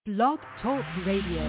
Blog Talk Radio.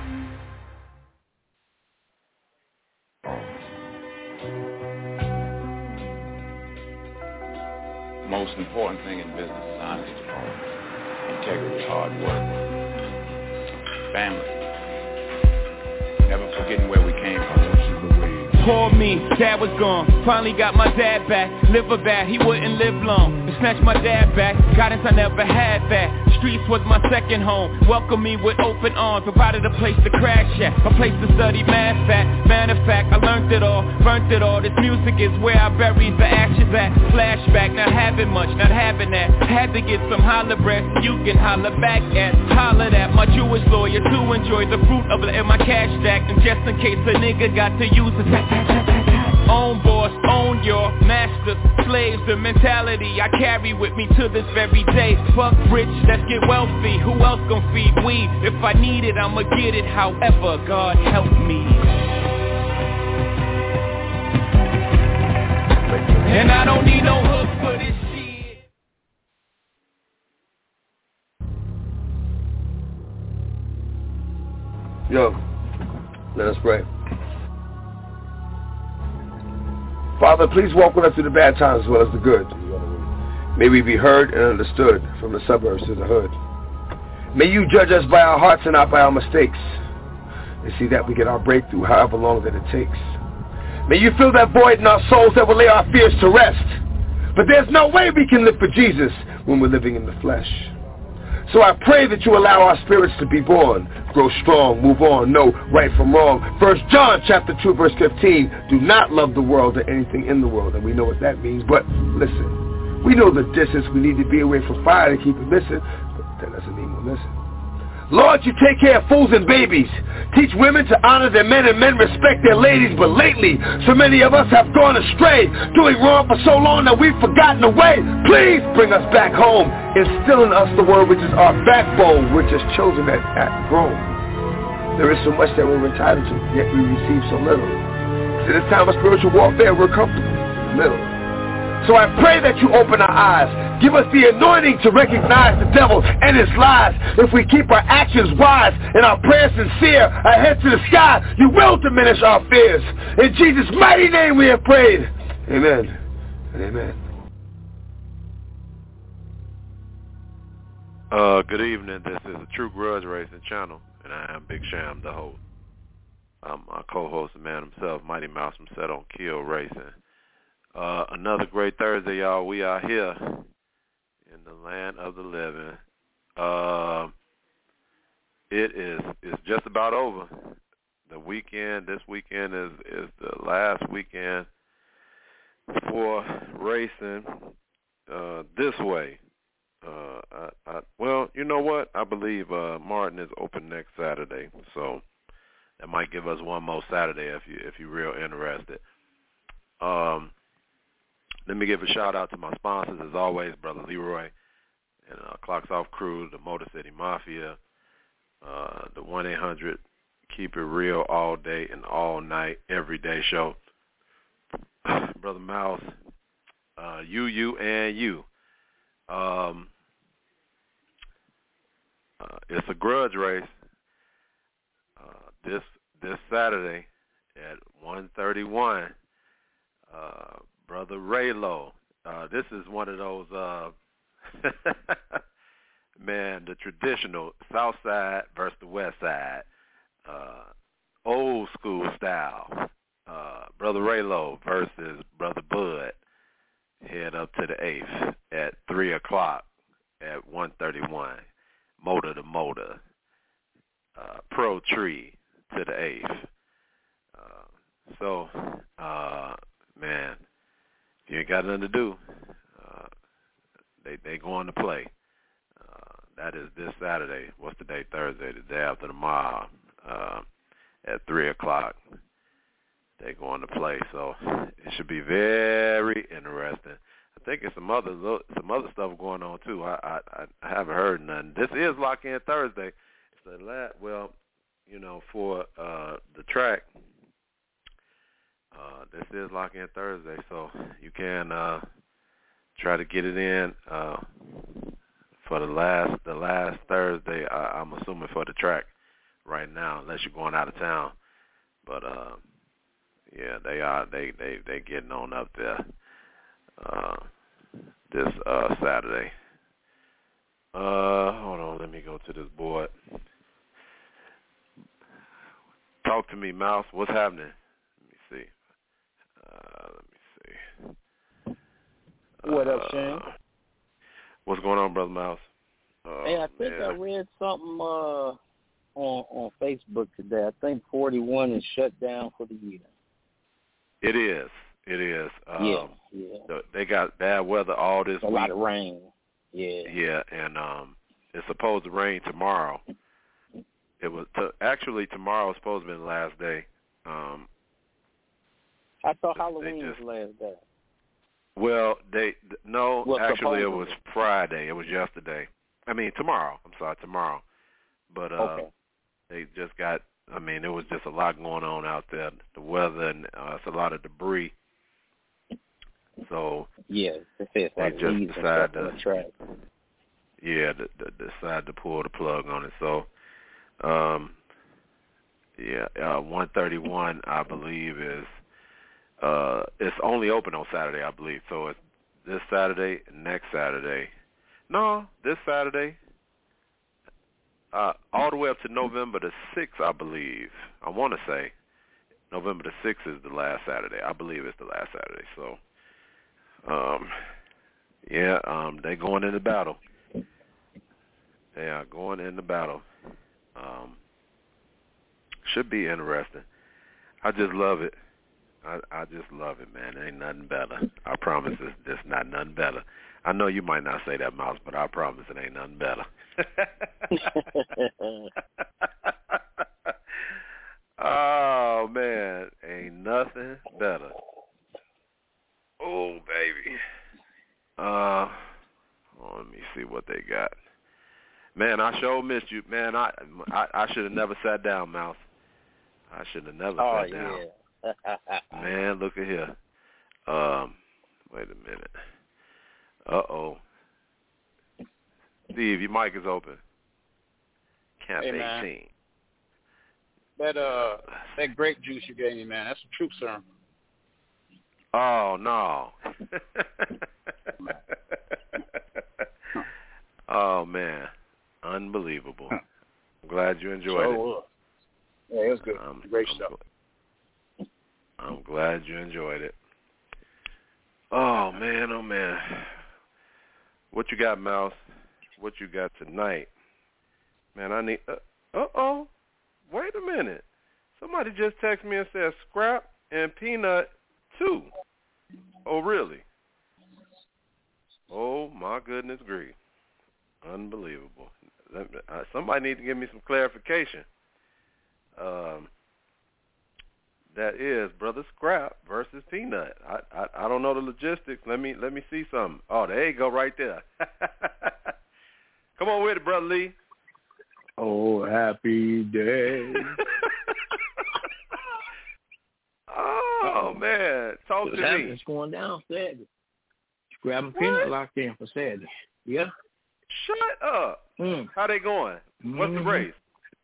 Most important thing in business is honesty, integrity, hard work, family, never forgetting where we came from. Called me, dad was gone, finally got my dad back. Liver bad, he wouldn't live long. To snatch my dad back, guidance I never had that. Streets was my second home, welcomed me with open arms. Provided a place to crash at, a place to study math at. Matter of fact, I learned it all, burnt it all. This music is where I buried the ashes at. Flashback, not having much, not having that. Had to get some holler breath, you can holler back at. Hollered at my Jewish lawyer to enjoy the fruit of it in my cash stack. And just in case a nigga got to use it, own boss, own your master, slaves, the mentality I carry with me to this very day. Fuck rich, let's get wealthy, who else gon' feed we? If I need it, I'ma get it, however, God help me. And I don't need no hook for this shit. Yo, let us pray. Father, please walk with us through the bad times as well as the good. May we be heard and understood from the suburbs to the hood. May you judge us by our hearts and not by our mistakes, and see that we get our breakthrough however long that it takes. May you fill that void in our souls that will lay our fears to rest. But there's no way we can live for Jesus when we're living in the flesh. So I pray that you allow our spirits to be born, grow strong, move on, know right from wrong. 1 John chapter 2 verse 15, do not love the world or anything in the world. And we know what that means, but listen, we know the distance we need to be away from fire to keep it missing, but that doesn't mean we're missing. Lord, you take care of fools and babies. Teach women to honor their men and men respect their ladies. But lately, so many of us have gone astray, doing wrong for so long that we've forgotten the way. Please bring us back home. Instill in us the word which is our backbone. We're just children that act grown. There is so much that we're entitled to, yet we receive so little. In this time of spiritual warfare, we're comfortable in the middle. So I pray that you open our eyes. Give us the anointing to recognize the devil and his lies. If we keep our actions wise and our prayers sincere, ahead to the sky, you will diminish our fears. In Jesus' mighty name we have prayed. Amen and amen. Good evening. This is the True Grudge Racing channel, and I am Big Sham, the host. My co-host, the man himself, Mighty Mouse from Set on Kill Racing. Another great Thursday, y'all. We are here in the land of the living. It's just about over. The weekend, this weekend is the last weekend for racing this way. Well, you know what? I believe Martin is open next Saturday, so that might give us one more Saturday if you're real interested. Let me give a shout out to my sponsors, as always, Brother Leroy and Clocks Off Crew, the Motor City Mafia, the 1-800 Keep It Real All Day and All Night, Everyday Show, Brother Mouse, you and you. It's a grudge race this Saturday at 1:31. Brother Raylo. This is one of those, man, the traditional South Side versus the West Side, old school style. Brother Raylo versus Brother Bud. Head up to the 8th at 3 o'clock at 1:31. Motor to motor. Pro Tree to the 8th. Man, you ain't got nothing to do. They going to play. That is this Saturday. What's the day? Thursday, the day after tomorrow, at 3 o'clock. They going to play, so it should be very interesting. I think it's some other stuff going on too. I haven't heard nothing. This is Lock In Thursday. It's the last. Well, for the track. This is Lock In Thursday, so you can try to get it in for the last Thursday. I'm assuming for the track right now, unless you're going out of town. But yeah, they getting on up there this Saturday. Hold on, let me go to this board. Talk to me, Mouse. What's happening? Let me see. What up, Shane? What's going on, Brother Mouse? Hey, I think I read something on Facebook today. I think 41 is shut down for the year. It is. Yeah. They got bad weather all this week. A lot of rain. Yeah. Yeah, and it's supposed to rain tomorrow. It was actually tomorrow was supposed to be the last day. I thought Halloween was the last day. Well, actually it was Friday. It was yesterday. I mean tomorrow. I'm sorry, tomorrow. But they just got. I mean, there was just a lot going on out there. The weather and it's a lot of debris. So yeah, they just decided to decide to pull the plug on it. So 131 I believe is it's only open on Saturday, I believe. So it's this Saturday, next Saturday. No, this Saturday. All the way up to November the 6th, I believe. I want to say November the 6th is the last Saturday. I believe it's the last Saturday. So, they're going into battle. They are going into battle. Should be interesting. I just love it. I just love it, man. It ain't nothing better. I promise it's just not nothing better. I know you might not say that, Mouse, but I promise it ain't nothing better. Oh, man. Ain't nothing better. Oh, baby. Let me see what they got. Man, I sure missed you. Man, I should have never sat down, Mouse. I should have never sat down. Man, look at here. Wait a minute. Uh-oh. Steve, your mic is open. Camp 18. That grape juice you gave me, man, that's a truth serum. Oh, no. Oh, man. Unbelievable. I'm glad you enjoyed it. Yeah, it was good. Great stuff. I'm glad you enjoyed it. Oh, man, oh, man. What you got, Mouse? What you got tonight? Man, I need... uh-oh. Wait a minute. Somebody just texted me and said Scrap and Peanut, too. Oh, really? Oh, my goodness grief. Unbelievable. Somebody need to give me some clarification. That is Brother Scrap versus Peanut. I don't know the logistics. Let me see something. Oh, there you go, right there. Come on with it, Brother Lee. Oh, happy day. Oh, man. Talk to me. It's going down Saturday. Scrap and Peanut locked in for Saturday. Yeah. Shut up. How they going? What's the race?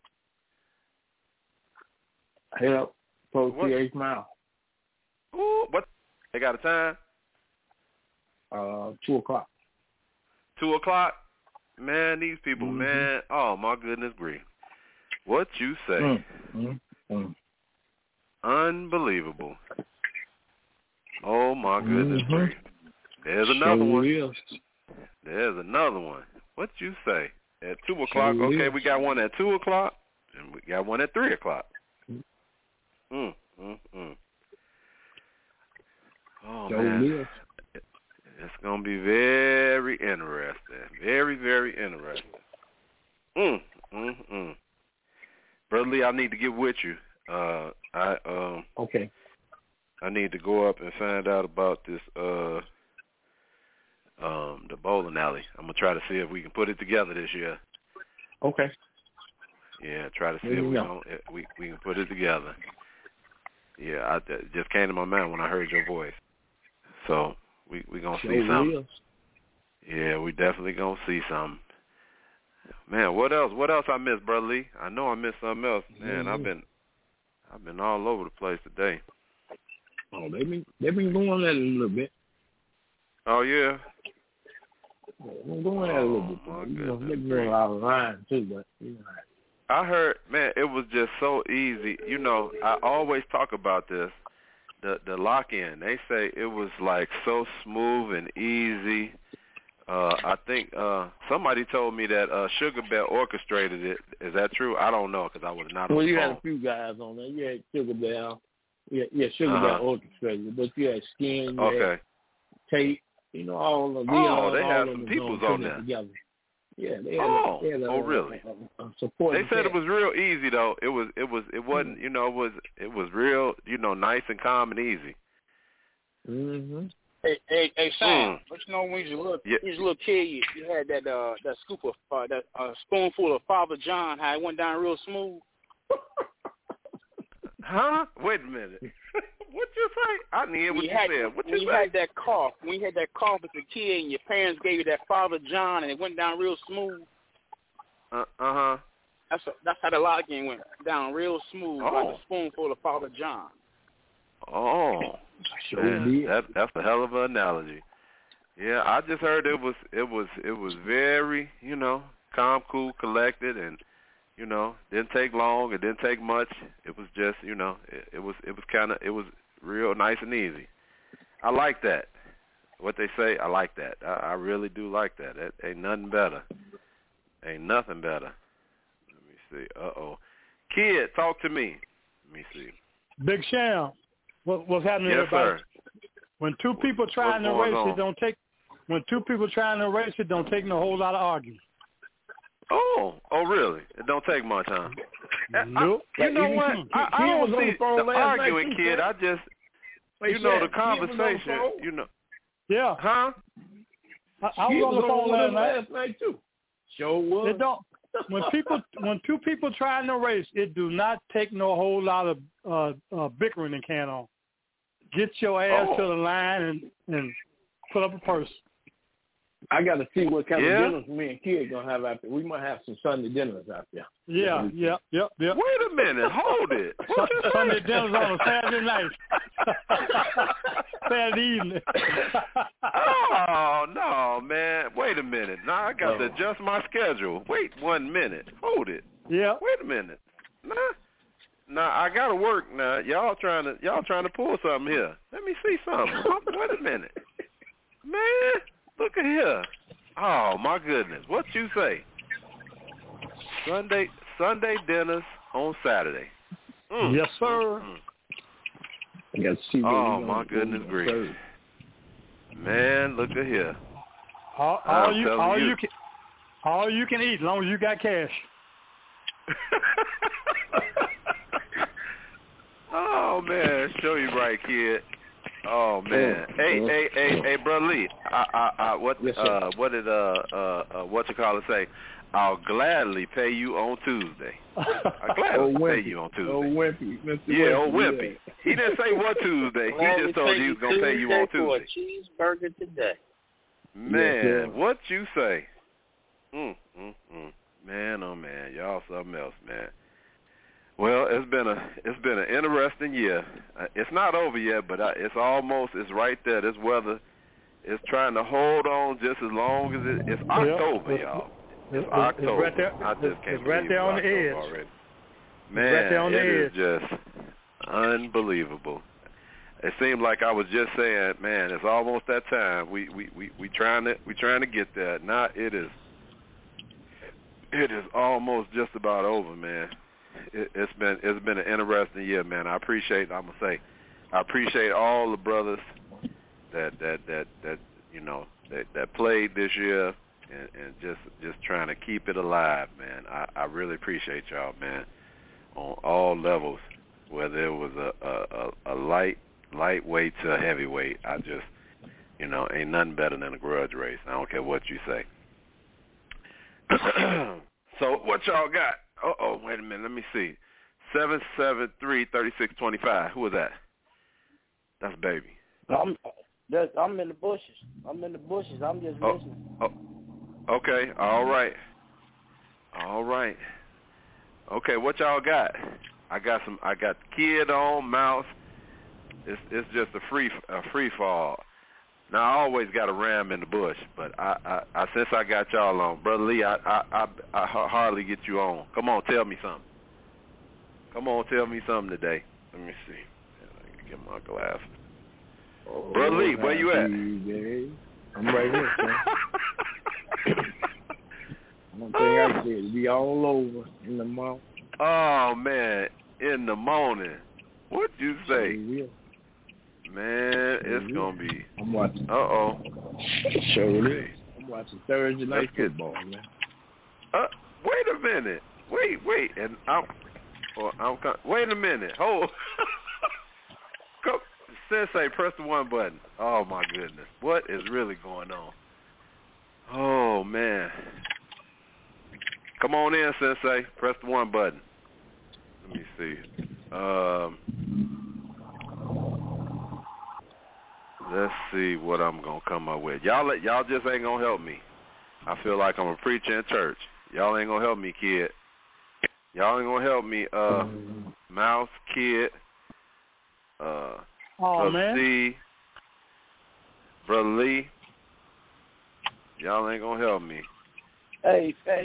Help. Post mile. Ooh, what? They got a time? 2 o'clock. 2 o'clock? Man, these people, man. Oh, my goodness grief. What you say? Unbelievable. Oh, my goodness grief. There's another one. There's another one. What you say? At 2 o'clock? Okay, we got one at 2 o'clock, and we got one at 3 o'clock. Oh, man. It's going to be very interesting. Very, very interesting. Brother Lee, I need to get with you. Okay. I need to go up and find out about this, the bowling alley. I'm going to try to see if we can put it together this year. Okay. Yeah, try to see if we can put it together. Yeah, it just came to my mind when I heard your voice. So we gonna see something. Yeah, we definitely gonna see something. Man, what else? What else I missed, Brother Lee? I know I missed something else. Man, I've been all over the place today. Oh, they've been going at it a little bit. Oh yeah. They're going at it a little bit. They've been going out of line too, but I heard, man, it was just so easy. You know, I always talk about this. The lock-in. They say it was like so smooth and easy. I think somebody told me that Sugar Bear orchestrated it. Is that true? I don't know because I was not on the phone. Well, you had a few guys on there. You had Sugar Bear. Yeah, Sugar Bear orchestrated it. But you had Skin, you had Tate, all of them. Oh, they had some peoples on there. Together. Yeah, they had really? Support. They said it was real easy though. It wasn't, it was real, nice and calm and easy. Mhm. Hey, Sam. But when you was a little kid, you had that scoop of that spoonful of Father John. How it went down real smooth. Huh? Wait a minute. What you say? I didn't hear what you said. What you say? When you had that cough as a kid, and your parents gave you that Father John, and it went down real smooth. That's how the lock-in went down real smooth, like a spoonful of Father John. Oh, man, that's a hell of an analogy. Yeah, I just heard it was very, calm, cool, collected, and didn't take long. It didn't take much. It was just, it was real nice and easy. I like that. What they say, I like that. I really do like that. That ain't nothing better. Ain't nothing better. Let me see. Kid, talk to me. Let me see. Big Sham, what's happening? Yes, everybody? Sir. When two people trying to race it, don't take. When two people trying to race it, don't take no whole lot of arguing. Oh, really? It don't take much, huh? Nope. You know what? I don't see the arguing, kid. I just, the conversation, Yeah. Huh? I was on the phone last night too. Sure was. It don't. When two people trying to race, it do not take no whole lot of bickering and can on. Get your ass to the line and put up a purse. I got to see what kind of dinners me and Kid gonna have out there. We might have some Sunday dinners out there. Yeah. Wait a minute, hold it. Sunday dinners on a Saturday night, Saturday evening. Oh no, man! Wait a minute. Now I got to adjust my schedule. Wait 1 minute. Hold it. Yeah. Wait a minute. Nah, I gotta work now. Y'all trying to pull something here. Let me see something. Wait a minute, man. Look at here. Oh, my goodness. What you say? Sunday dinners on Saturday. Yes, sir. I got to see oh, my goodness grief. Man, look at here. All you can eat as long as you got cash. Oh, man. Show you right, kid. Oh man! Hey, Brother Lee. What did what you call it say? I'll gladly pay you on Tuesday. I'll gladly pay you on Tuesday. Old Wimpy. Old Wimpy. Yeah. He didn't say what Tuesday. He just told you he was gonna pay you on Tuesday. For a cheeseburger today. Man, what you say? Man, oh man, y'all something else, man. Well, it's been an interesting year. It's not over yet, but it's right there. This weather is trying to hold on just as long as it's October, y'all. It's October. Right there. I just can't believe right there on the edge already. Man, right there on the edge. Is just unbelievable. It seemed like I was just saying, man, it's almost that time. We trying to get there. Now it is almost just about over, man. It's been an interesting year, man. I appreciate all the brothers that played this year and just trying to keep it alive, man. I really appreciate y'all, man, on all levels, whether it was a lightweight to a heavyweight. I just ain't nothing better than a grudge race. I don't care what you say. So what y'all got? Wait a minute. Let me see. 773-3625. Who was that? That's Baby. I'm in the bushes. I'm just listening. Okay. All right. All right. Okay, what y'all got? I got Kid on, Mouse. It's just a free fall. Now I always got a ram in the bush, but I since I got y'all on, Brother Lee, I hardly get you on. Come on, tell me something. Come on, tell me something today. Let me see. Get my glasses. Oh, Brother Lee, where you at? I'm right here, son. One thing I said, be all over in the morning. Oh man, in the morning. What you say? Yeah. Man, it's gonna be. I'm watching. Sure is. I'm watching Thursday night football, man. Wait a minute. Wait, and wait a minute. Hold. Come, Sensei, press the one button. Oh my goodness, what is really going on? Oh man. Come on in, Sensei. Press the one button. Let me see. Let's see what I'm gonna come up with. Y'all just ain't gonna help me. I feel like I'm a preacher in church. Y'all ain't gonna help me, Kid. Y'all ain't gonna help me. Mouse, Kid. Brother C, Brother Lee. Y'all ain't gonna help me. Hey, Sham.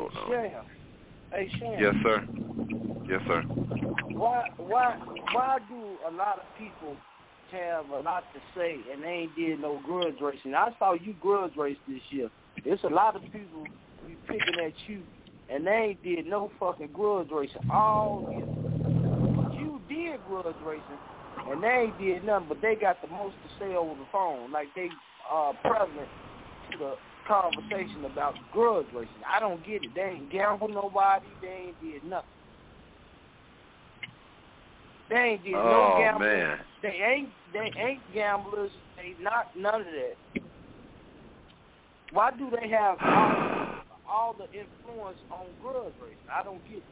Yes, sir. Yes, sir. Why do a lot of people have a lot to say and they ain't did no grudge racing? I saw you grudge race this year. There's a lot of people be picking at you and they ain't did no fucking grudge racing all year. You did grudge racing and they ain't did nothing, but they got the most to say over the phone. Like they are prevalent to the conversation about grudge racing. I don't get it. They ain't gambled nobody. They ain't did nothing. They ain't did no gambling. Man. They ain't gamblers. They not none of that. Why do they have all the influence on grudge racing? I don't get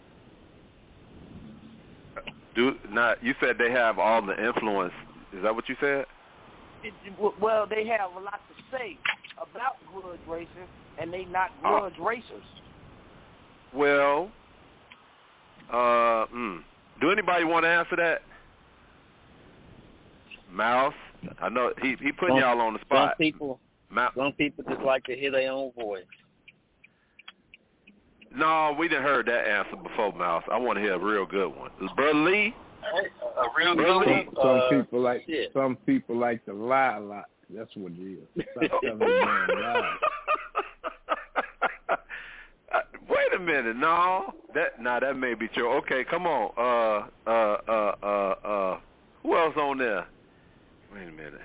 it. You said they have all the influence. Is that what you said? Well, they have a lot to say about grudge racing, and they not grudge racers. Well, do anybody want to answer that? Mouse? I know he putting y'all on the spot. Some people just like to hear their own voice. No, we didn't heard that answer before, Mouse. I want to hear a real good one. Brother Lee? A real good one? Some people like to lie a lot. That's what it is. Stop telling me lie. Wait a minute, no. That may be true. Okay, come on. Who else on there? Wait a minute.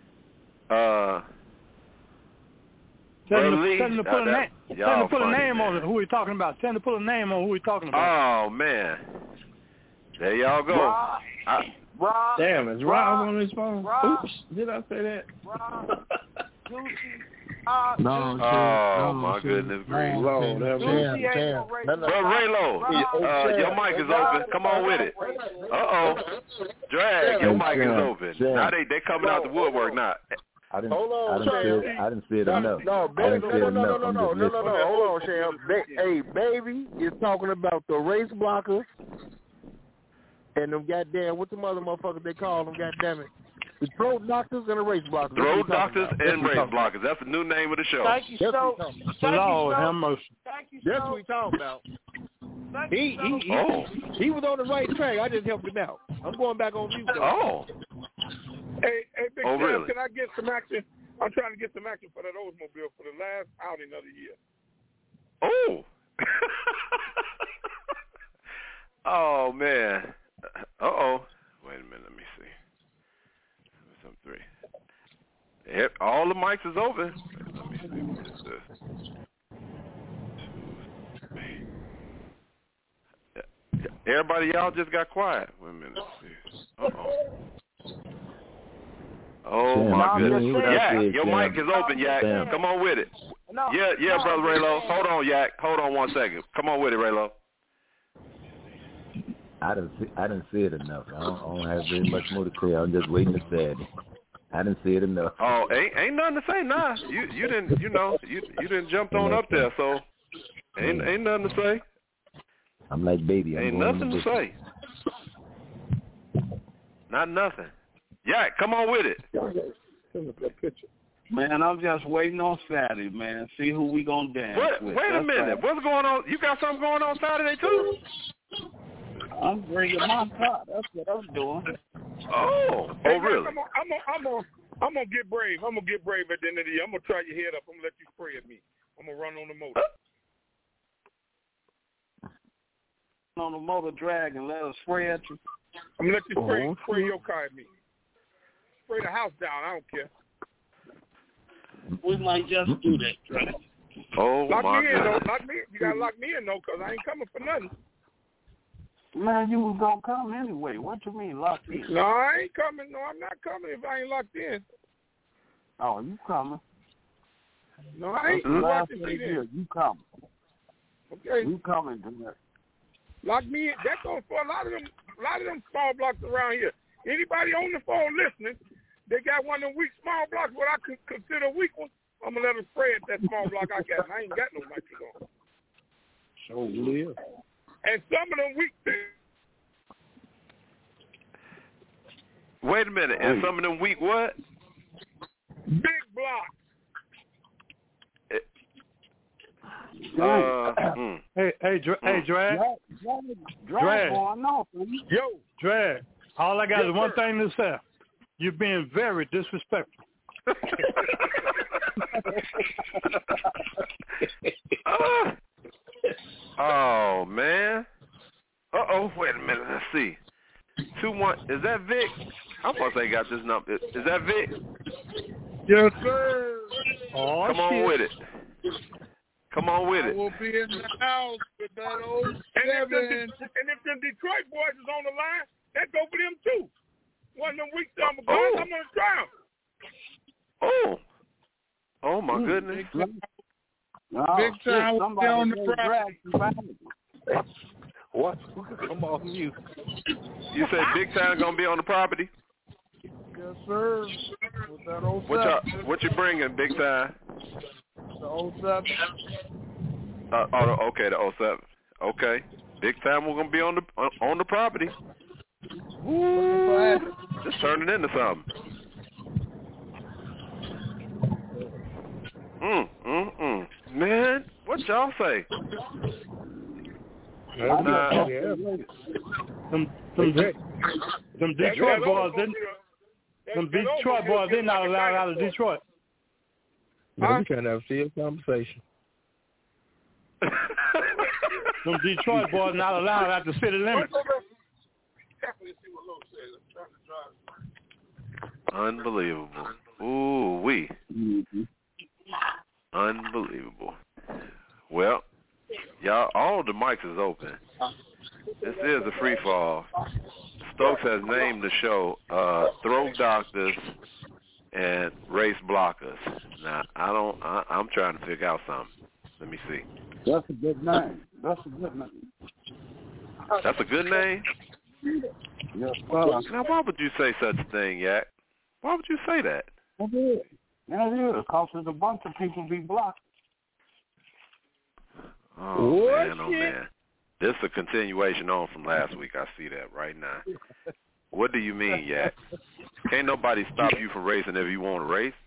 Tell him to put a name on it. Who we talking about? Tell him to put a name on who we talking about. Oh man. There y'all go. Rob. Damn, is Rob on his phone? Oops, did I say that? Rob. My goodness gracious. Raylo, your mic is open. Come on with it. Drag, your mic is open. Now they coming out the woodwork now. I didn't see it enough. No. Hold on, Sham. Hey, baby is talking about the race blockers and them goddamn, what the motherfuckers they call them, goddamn it. The throat doctors and the race blockers. Throat doctors and race blockers. That's the new name of the show. Thank you, so. Lord have mercy. That's what we talking about. He was on the right track. I just helped him out. I'm going back on mute, though. Oh. Hey, Big Sam, really? Can I get some action? I'm trying to get some action for that Oldsmobile for the last outing of the year. Oh. Oh, man. Wait a minute. Let me see. 3. All the mics is open. Let me see. What is this? Everybody, y'all just got quiet. Wait a minute. Oh, my goodness. Yak, your mic is open, Yak. Come on with it. Yeah, Brother Raylo. Hold on, Yak. Hold on 1 second. Come on with it, Raylo. I didn't see it enough. I don't have very much more to say. I'm just waiting to say it. I didn't see it enough. Oh, ain't nothing to say, nah. You didn't, you didn't jump on up there, so Ain't nothing to say. I'm like baby. Ain't nothing to say. Not nothing. Yeah, come on with it. Send us that picture. Man, I'm just waiting on Saturday, man. See who we gonna dance with. Wait a minute. Right. What's going on? You got something going on Saturday too? I'm bringing my car. That's what I'm doing. Oh, really? I'm gonna get brave. I'm gonna get brave at the end of the year. I'm gonna try your head up. I'm gonna let you spray at me. I'm gonna run on the motor. On the motor drag and let us spray at you. I'm gonna let you spray your car at me. Spray the house down. I don't care. We might just do that, right? Oh, lock my me in, God. though. Lock me. You gotta lock me in, though, because I ain't coming for nothing. Man, you was gonna come anyway. What you mean locked in? No, I ain't coming. No, I'm not coming if I ain't locked in. Oh, you coming? No, I ain't locked in. You coming? Okay. You coming, dude? Lock me in. That goes for a lot of them small blocks around here. Anybody on the phone listening, they got one of them weak small blocks. What I could consider a weak one, I'm gonna let them spray at that small block I got. I ain't got no nitrous on. So live. And some of them weak things. Wait a minute. And some of them weak what? Big blocks. Hey, Drag. Drag. Yo. Drag. All I got is one thing to say. You're being very disrespectful. Oh, man. Uh-oh, wait a minute. Let's see. 2-1. Is that Vic? I'm supposed to say got this number. Is that Vic? Yes, sir. Oh, Come on with it. Come on with it. I will be in the house with that old and if the Detroit boys is on the line, that go for them too. One of them weak summer guys, I'm gonna try them. Oh my goodness. Big time will be on the property. What? Come on mute. You said Big Time gonna be on the property? Yes, sir. With that old what you bringing, Big Time? The 07. Okay, the 07. Okay. Big Time we're gonna be on the property. Ooh, just turn it into something. Man, what y'all say? Some Detroit boys, they're not allowed out of Detroit. We're trying to have a serious conversation. Some Detroit boys not allowed out the city limits. Unbelievable. Ooh-wee. Unbelievable. Well, y'all, all the mics is open. This is a free fall. Stokes has named the show Throat Doctors and Race Blockers. Now, I'm trying to figure out something. Let me see. That's a good name. That's a good name. Yes, sir. Now, why would you say such a thing, Yak? Why would you say that? That is, because there's a bunch of people be blocked. Oh, man. This is a continuation on from last week. I see that right now. What do you mean, Yak? Can't nobody stop you from racing if you want to race?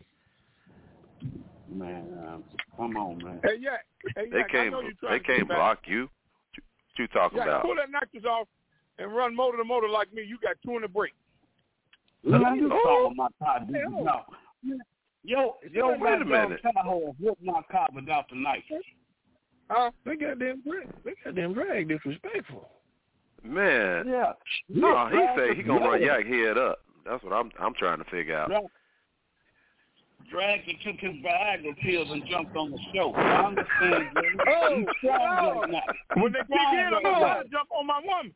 Man, come on, man. Hey, Yak. They can't block you. What you talking about? Pull that nitrous off and run motor to motor like me. You got 2 in the brake. Man, you talking my car, dude. No. Yo, wait a minute. Tahoe whooped my car without the nitrous. They goddamn drag disrespectful. Man. Yeah. No, he say he gonna run Yak head up. That's what I'm trying to figure out. Dragged and took his Viagra pills and jumped on the show. I understand, Jay. He's strong right now. When they kick in, I'm going to jump on my woman.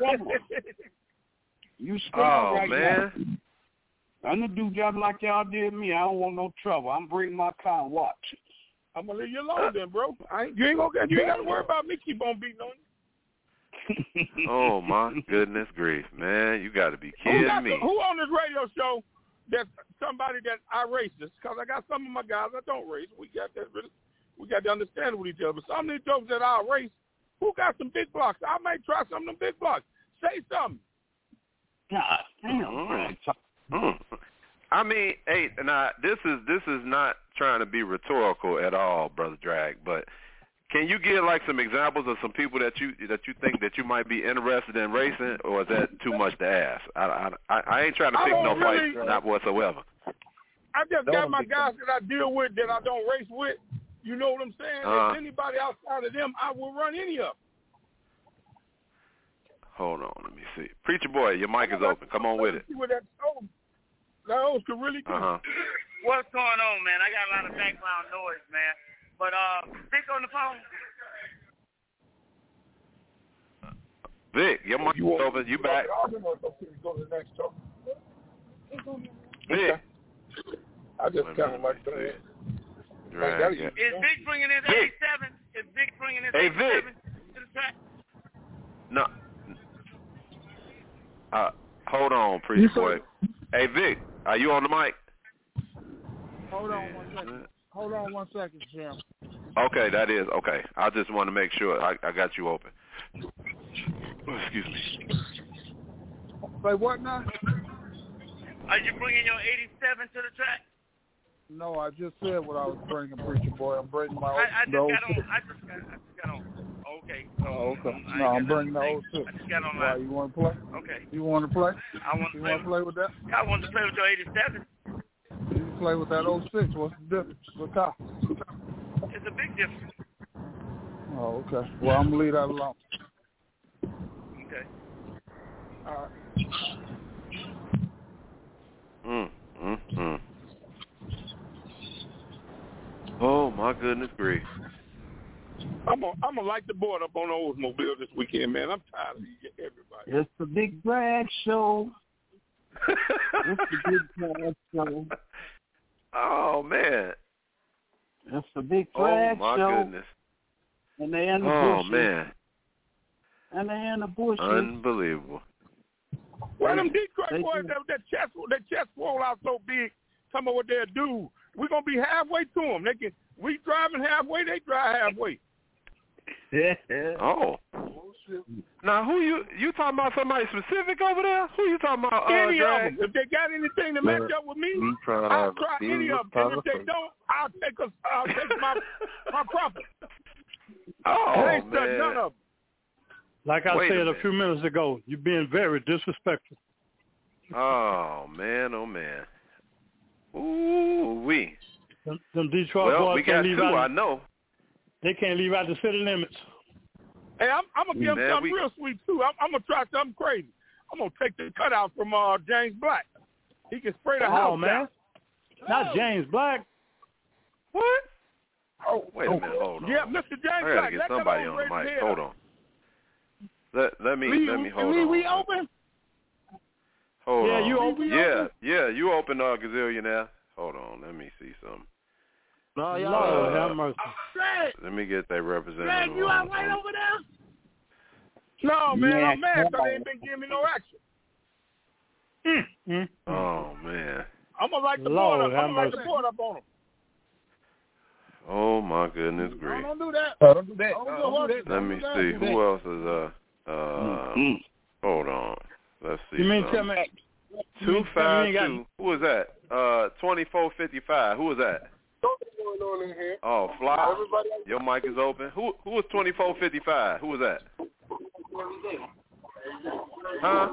You strong right man. now. I'm going to do just like y'all did me. I don't want no trouble. I'm bringing my car and watch. I'm going to leave you alone then, bro. You ain't got to worry about me keep on beating on you. Oh, my goodness grief, man. You got to be kidding me. Who on this radio show that's somebody that I races? Because I got some of my guys that don't race. We got that. We got to understand with each other. But some of these jokers at our race, who got some big blocks? I may try some of them big blocks. Say something. God damn. I mean, hey, now this is not trying to be rhetorical at all, Brother Drag, but can you give like some examples of some people that you think that you might be interested in racing, or is that too much to ask? I ain't trying to pick no fight, not whatsoever. I just got my guys that I deal with that I don't race with. You know what I'm saying? If anybody outside of them, I will run any of them. Hold on, let me see. Preacher Boy, your mic is open. Come on with it. See what that old could really do. What's going on, man? I got a lot of background noise, man. But Vic on the phone. Vic, your mic is open. You back? Go to the next talk. Vic. I just kind of like that. Is Vic bringing in 87? Is Vic bringing in 87 to the track? No. Hold on, Preacher Boy. Hey, Vic, are you on the mic? Hold on 1 second. Hold on 1 second, Jim. Okay, that is. Okay. I just want to make sure I got you open. Excuse me. Say what now? Are you bringing your 87 to the track? No, I just said what I was bringing, Preacher Boy. I'm bringing my I just got on. Okay. Oh, okay. No, I'm bringing the 06. I just got on Why, you want to play? Okay. You want to play? I want to play. You want to play with that? I want to play with your 87. You play with that 06. What's the difference? What car? It's a big difference. Oh, okay. Well, I'm going to leave that alone. Okay. All right. Oh, my goodness grief. I'm gonna light the board up on the Oldsmobile this weekend, man. I'm tired of everybody. It's the Big Drag Show. It's the Big Drag Show. Oh, man. It's the Big Drag Show. Oh, my goodness. And they in the bushes. bushes. Man. And they in the bushes. Unbelievable. Well, them Detroit boys, that chest roll out so big, talking about what they'll do. We're going to be halfway to them. We driving halfway, they drive halfway. Oh. Now, who you talking about somebody specific over there? Who you talking about? Any of them. If they got anything to match up with me, I'll try any of them. And if they don't, I'll take my profit. Oh, they ain't man. None of them. Like I said a few minutes ago, you're being very disrespectful. Oh, man, oh, man. Ooh-wee. Them Detroit boys we got two, I know. They can't leave out the city limits. Hey, I'm going to give them something real sweet, too. I'm going to try something crazy. I'm going to take the cutout from James Black. He can spray the house man. down. Not James Black. What? Oh, wait a minute. Hold on. Yeah, Mr. James Black. I got to get somebody on the mic. Hold on. Let me hold on. We open? Hold on. You open? Yeah, you open Gazillionaire. Hold on, let me see something. No, y'all have mercy. Let me get that representative. Man, you all right over there? No, man, I'm mad because they ain't been giving me no action. Oh, man. I'm going to light the board up. I'm going to light the board up on them. Oh, my goodness grief. Don't do that. Don't do that. Let me see. Who else is, hold on. Let's see. You mean tell me 252. Who was that? 2455. Who was that? What's going on in here? Oh, Fly. Your mic is open. Who was 2455? Who was that? Huh?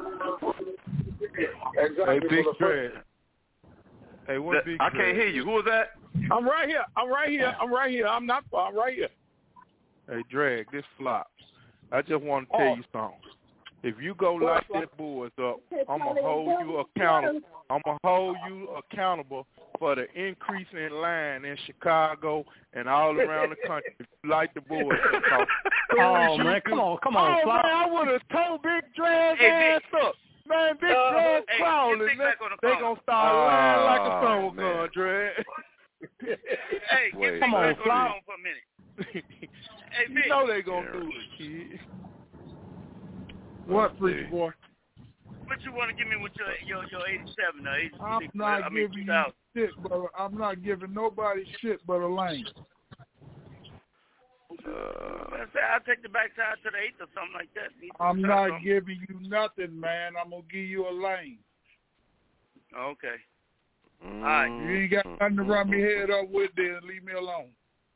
Hey, Big Drag. Hey, what Big Drag? I can't hear you. Who was that? I'm right here. I'm not far. I'm right here. Hey, Drag, this flops. I just want to tell you something. If you go light that boards up, I'm going to hold you accountable. I'm going to hold you accountable for the increase in line in Chicago and all around the country. If you light the boards up. Oh, man, come on, oh, man, I would have told Big Drag ass up. Man, Big Drag crawling, man. They going to start lying like a summer gun, Drag. Hey, come on, Fly. For a minute. Hey, you know they going to do it, kid. What, Preacher Boy? What you want to give me with your 87 or 86? I'm not giving you shit, brother. I'm not giving nobody shit but a lane. I'll take the backside to the 8th or something like that. I'm not giving you nothing, man. I'm going to give you a lane. Okay. All right. You ain't got nothing to run me head up with, then leave me alone.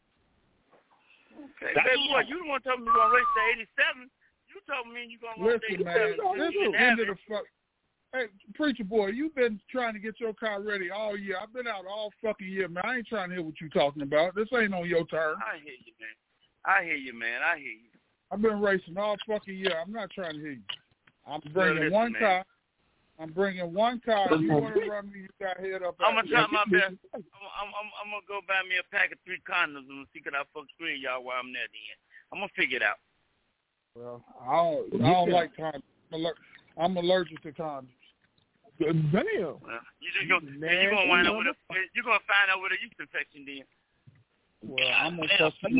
Okay. Baby boy, you the one told me you're going to race to 87. You told me you're going to race to 87. Man, this is the end of the fuck. Hey, Preacher Boy, you've been trying to get your car ready all year. I've been out all fucking year, man. I ain't trying to hear what you talking about. This ain't on your turn. I hear you, man. I hear you. I've been racing all fucking year. I'm not trying to hear you. I'm bringing one car. I'm bringing one car. If you want to run me, you got head up. I'm going to try my best. I'm going to go buy me a pack of 3 condoms and see can I fuck 3 of y'all while I'm there then. I'm going to figure it out. Well, I don't like condoms. I'm allergic to condoms. Damn. You're gonna wind up with you're gonna find out with a yeast infection then. Well, I'm gonna touch I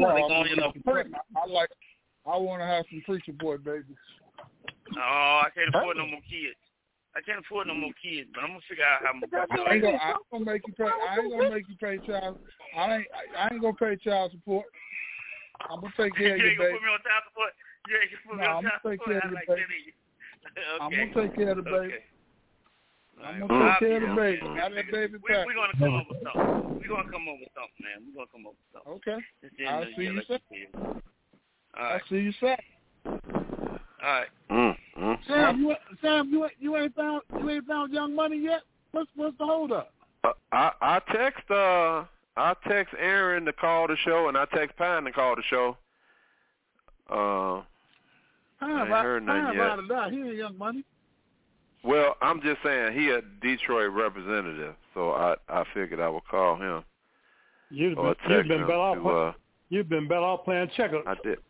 want to have some Preacher Boy babies. Oh, I can't afford no more kids. But I'm gonna figure out how much. I ain't gonna make you pay. I ain't gonna make you pay child. I ain't gonna pay child support. I'm gonna take care of your baby. You ain't gonna put me on child support. You ain't gonna put me on child support. I'm gonna take care of the baby. I'm going to take care of the baby. Got that baby back. We're going to come up with something. Man. We're going to come up with something. Okay. I'll see you Saturday. All right. I'll see you Saturday. All right. Sam, you ain't found Young Money yet? What's the hold up? I text Aaron to call the show, and I text Pine to call the show. I ain't heard nothing yet. He ain't Young Money. Well, I'm just saying he a Detroit representative, so I figured I would call him. You've been better off playing checkers. I did.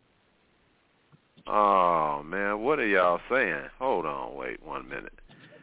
Oh man, what are y'all saying? Hold on, wait 1 minute.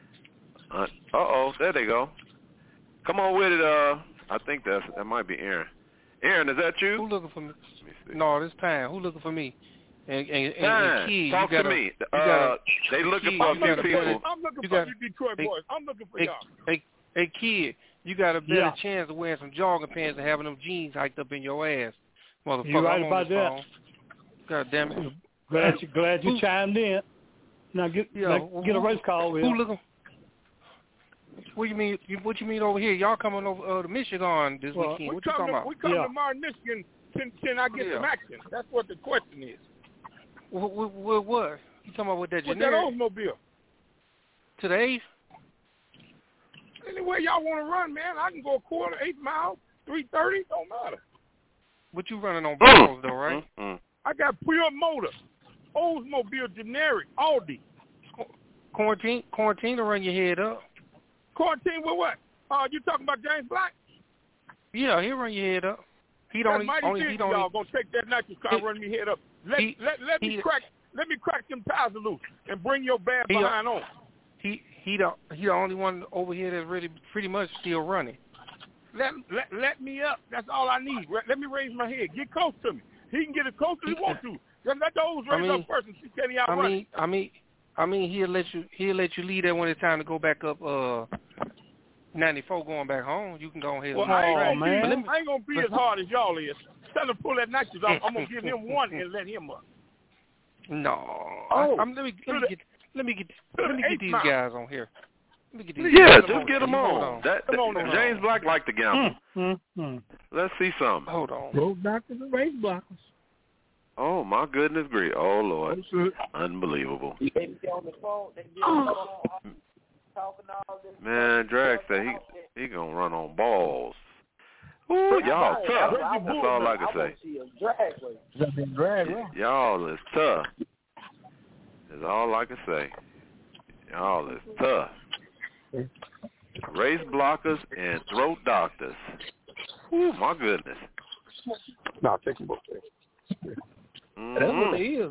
There they go. Come on with it. I think that might be Aaron. Aaron, is that you? Who looking for me? No, this time. Who looking for me? And Key, talk to me. They looking for a few people. I'm looking for you Detroit boys. I'm looking for y'all. Hey, Kid, you got a better chance of wearing some jogging pants and having them jeans hiked up in your ass, motherfucker. You right about that. God damn it. Glad you chimed in. Now get a race call with. Who looking? What you mean? What you mean over here? Y'all coming over to Michigan this weekend? What you talking about? We coming to Martin, Michigan. Can I get some action? That's what the question is. What? You talking about with that generic? With that Oldsmobile. To the 8th? Anyway y'all want to run, man. I can go a quarter, 8 miles, 330. Don't matter. But you running on balls, though, right? I got pure motor. Oldsmobile generic. Aldi. Quarantine to run your head up. Quarantine with what? You talking about James Black? Yeah, he'll run your head up. Y'all gonna take that nitrous car and run me head up. Let me crack them tires loose and bring your bad behind on. He the only one over here that's really pretty much still running. Let me up. That's all I need. Let me raise my head. Get close to me. He can get as close as he wants to. Just let the O's raise up first and see can he outrun. I mean he'll let you leave there when it's time to go back up 94 going back home. You can go ahead. Well, I ain't gonna be as hard as y'all is. Instead of pull that nitrous off, I'm gonna give him one and let him up. No. Let me get these guys on here. Just get them on. James Black liked to gamble. Let's see something. Hold on. Road doctors and race blockers. Oh my goodness, great! Oh Lord, unbelievable. Man, Drag said he gonna run on balls. Ooh, y'all tough. That's all I can say. Y'all is tough. That's all I can say. Y'all is tough. Race blockers and throat doctors. Ooh, my goodness. No, take them both. That's what they is.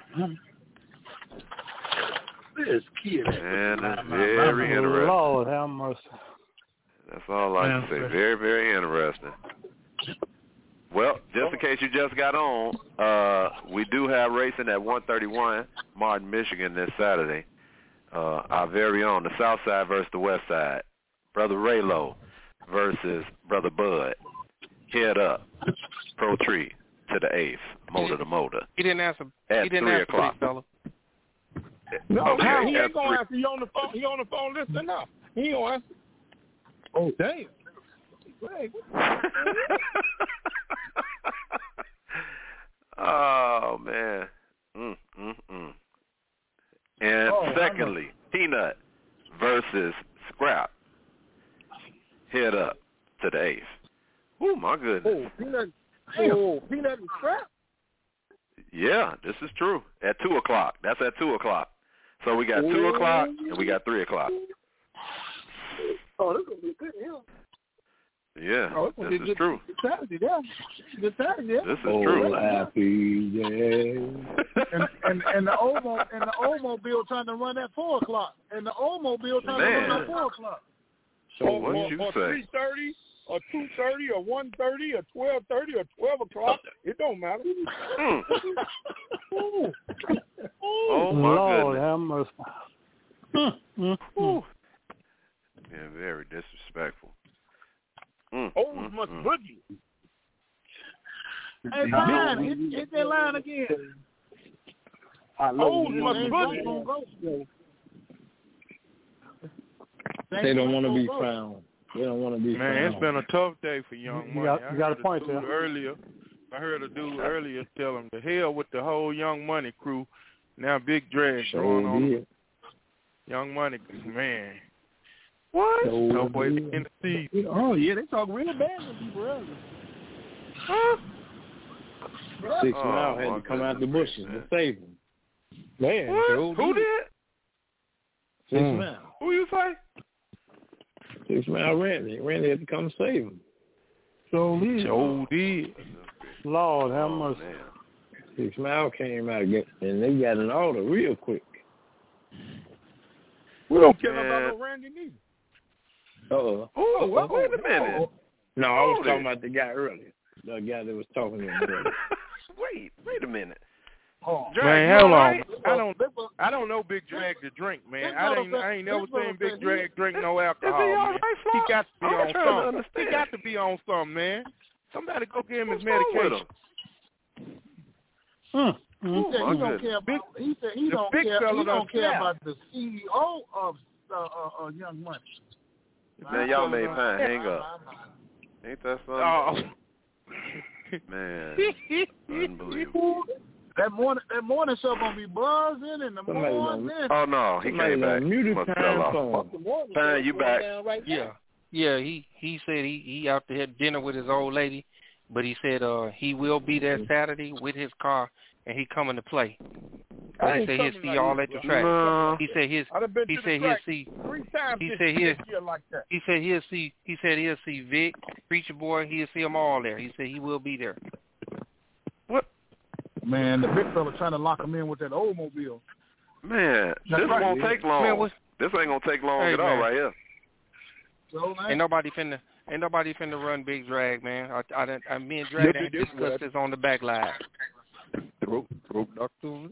This kid. Man, that's very interesting. Lord have mercy. That's all I can say. Very, very interesting. Well, just in case you just got on, we do have racing at 131 Martin, Michigan this Saturday. Our very own, the South Side versus the West Side. Brother Raylo versus Brother Bud. Head up. Pro Tree. to the 8th, motor to motor. He didn't answer. At he didn't 3 answer, o'clock. fella. No, okay, he ain't gonna answer. He on the phone. He on the phone listening up. He ain't gonna answer. Oh damn. Oh man. And secondly, Peanut versus Scrap. Head up to the 8th. Oh my goodness. Peanut and Scrap. Yeah, this is true. At 2 o'clock. That's at 2 o'clock. So we got 2 o'clock and we got 3 o'clock. Oh, this gonna be a good hill. Yeah, this is true. Good Saturday, yeah. Good Saturday, yeah. This is true. Happy day. and the Oldsmobile trying to run at 4 o'clock. And the Oldsmobile trying to run at 4 o'clock. So what you say? 3:30 or 2:30 or 1:30 or 12:30 or 12 o'clock. It don't matter. Oh my Lord, goodness. have mercy. Yeah, very disrespectful. Must boogie. Hey, Brian, hit that line again. Must boogie. They don't want to be found. They don't want to be found. Man, it's been a tough day for Young Money. You got a point there. I heard a dude earlier tell him to hell with the whole Young Money crew. Now Big Drag going on. Young Money, man. What? No way to end the season. Oh, yeah, they talk real bad with people earlier. Huh? 6 Mile had to come out the bushes to save him. Man, who did? 6 Mile. Who you say? 6 Mile Randy. Randy had to come save him. So did. Lord, have mercy. 6 Mile came out and they got an order real quick. We don't care about no Randy neither. Wait a minute. No, I was talking about the guy earlier. The guy that was talking to him earlier. Wait a minute. Man, hold on. I don't know Big Drag to drink, man. I ain't never seen Big Drag drink no alcohol, man. He got to be on something. He got to be on something, man. Somebody go get him his medication. He said he don't care about. He said he don't care about the CEO of Young Money. Man, y'all made Pine hang up. Ain't that something? Oh. Man, unbelievable. That morning show gonna be buzzing in the morning. Oh no, he came back. Must fell off. Pine, you back? Yeah. He said he out to have dinner with his old lady, but he said he will be there Saturday with his car and he coming to play. He said he'll see y'all at the track. No. He said he'll see 3 times he this said year like that. He said he'll see Vic, Preacher Boy, he'll see them all there. He said he will be there. What? Man, the big fella trying to lock him in with that Oldsmobile. Man, this won't take long. Man, this ain't gonna take long at all right here. So, ain't nobody finna run Big Drag, man. Me and Drag discussed this on the back line. Throat doctor.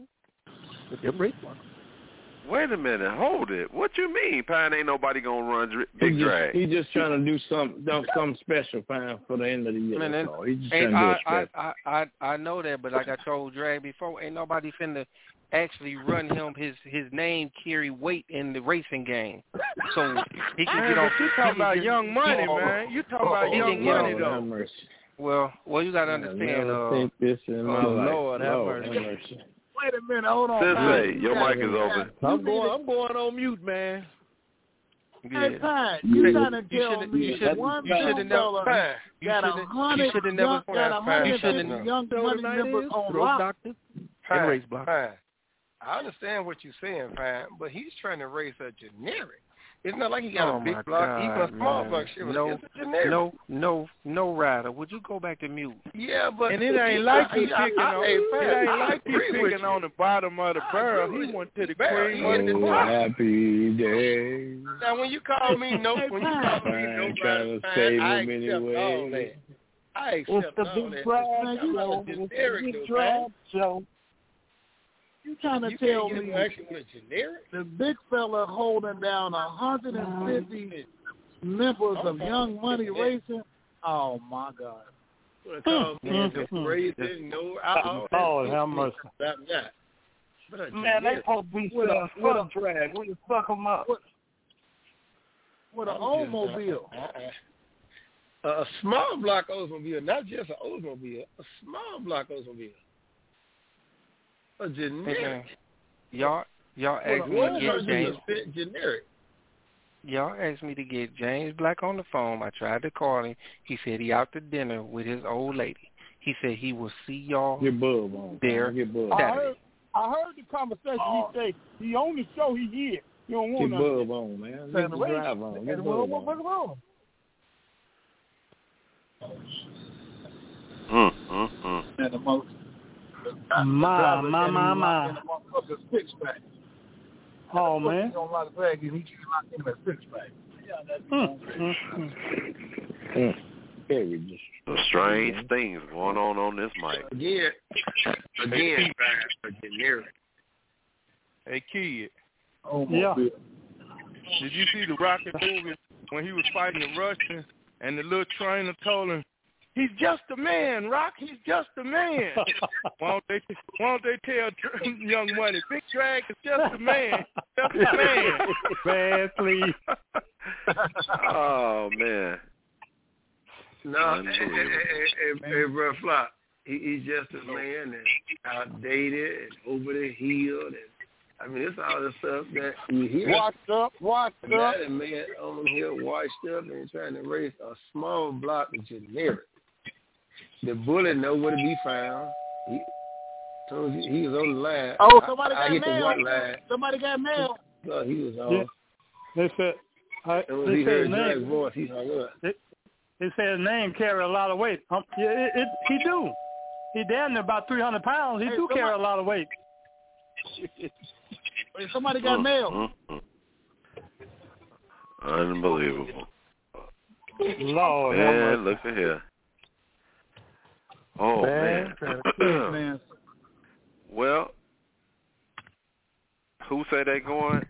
Wait a minute, hold it. What you mean, Pine? Ain't nobody gonna run Big Drag? He just trying to do something special, Pine, for the end of the year. Man, He's just trying to do it special. I know that, but like I told Drag before, ain't nobody finna actually run him his name carry weight in the racing game. So he can get off. You talking about Young Money, man. You talking about Young Money, though. Well, you got to understand. Think this in my life. Lord have mercy. Wait a minute, hold on. Sensei, your mic is open. I'm going on mute, man. Yeah. Hey, Pine, you trying to tell me one young fella got 150 young money members on lock? I understand what you're saying, Pine, but he's trying to race a generic. It's not like he got a big block, even a small block. It's a generic. No, Ryder. Would you go back to mute? Yeah, but and it ain't like he picking on the bottom of the barrel. He went to the cream of the top. Happy day. Now, when you call me no, I accept all that. I accept all that. You trying to tell me the big fella holding down 150 members of Young Money Racing? Oh my God! Racing, no Lord have mercy. That. Man, they supposed to be selling foot drag. We can fuck them up. With an Oldsmobile. A small block Oldsmobile, not just an Oldsmobile, a small block Oldsmobile. A generic. Y'all asked me to get James. Generic. Y'all asked me to get James Black on the phone. I tried to call him. He said he out to dinner with his old lady. He said he will see y'all there Saturday. I heard the conversation. He said he on the show. He here. You don't want nothing. Get Bub on, man. Get the drive on. Get Bub on. And the most. My. Six-pack. Oh, man. He don't like the bag, and he can't lock in a six-pack. Strange things going on this mic. Again, generic. Hey, kid. Oh, yeah. Did you see the Rocky movie when he was fighting the Russian and the little trainer told him, "He's just a man, Rock. He's just a man." Why don't they tell Young Money, Big Drag is just a man, just a man. Man, please. Oh man. No, hey, bro, Flop. He's just a man and outdated and over the hill, and I mean, it's all the stuff that you hear. Washed up. That a man on here washed up and trying to race a small block of generic. The bullet nowhere to be found. He was on the line. Oh, somebody got hit mail. The white line. Somebody got mail. No, he was on. Yeah. They said he heard Drag's voice. He hung up. They said his name carry a lot of weight. He do. He down there about 300 pounds. He carry a lot of weight. Somebody got mail. Unbelievable. Lord, man, look at here. Oh man. Well, who say they going?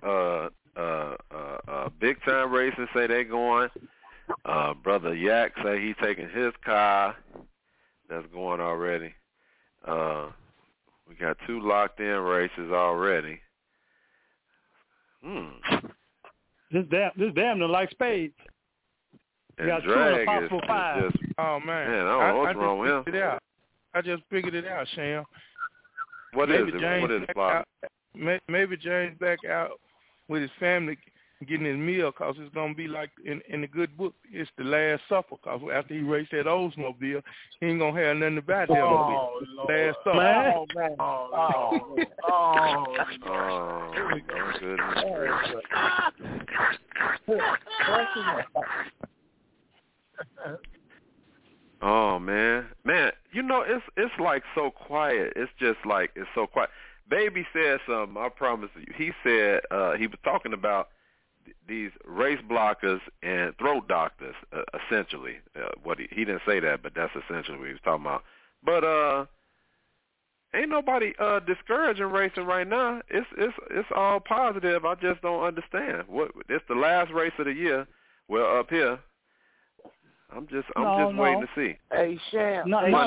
Big Time Racing say they going. Brother Yak say he taking his car. That's going already. We got 2 locked in races already. This damn near like spades. And got Drag 2 possible 5. Oh man, I don't know what's wrong with him. I just figured it out, Sham. What is it? Maybe James back out with his family getting his meal, because it's going to be like in the good book, it's the Last Supper, because after he raced that Oldsmobile, he ain't going to have nothing about that. Last Supper. Man. Oh man, you know it's like so quiet. It's just like it's so quiet. Baby said something. I promise you. He said he was talking about these race blockers and throat doctors, essentially. What he didn't say that, but that's essentially what he was talking about. But ain't nobody discouraging racing right now. It's all positive. I just don't understand. It's the last race of the year. Well, up here, I'm just waiting to see. Hey Sham,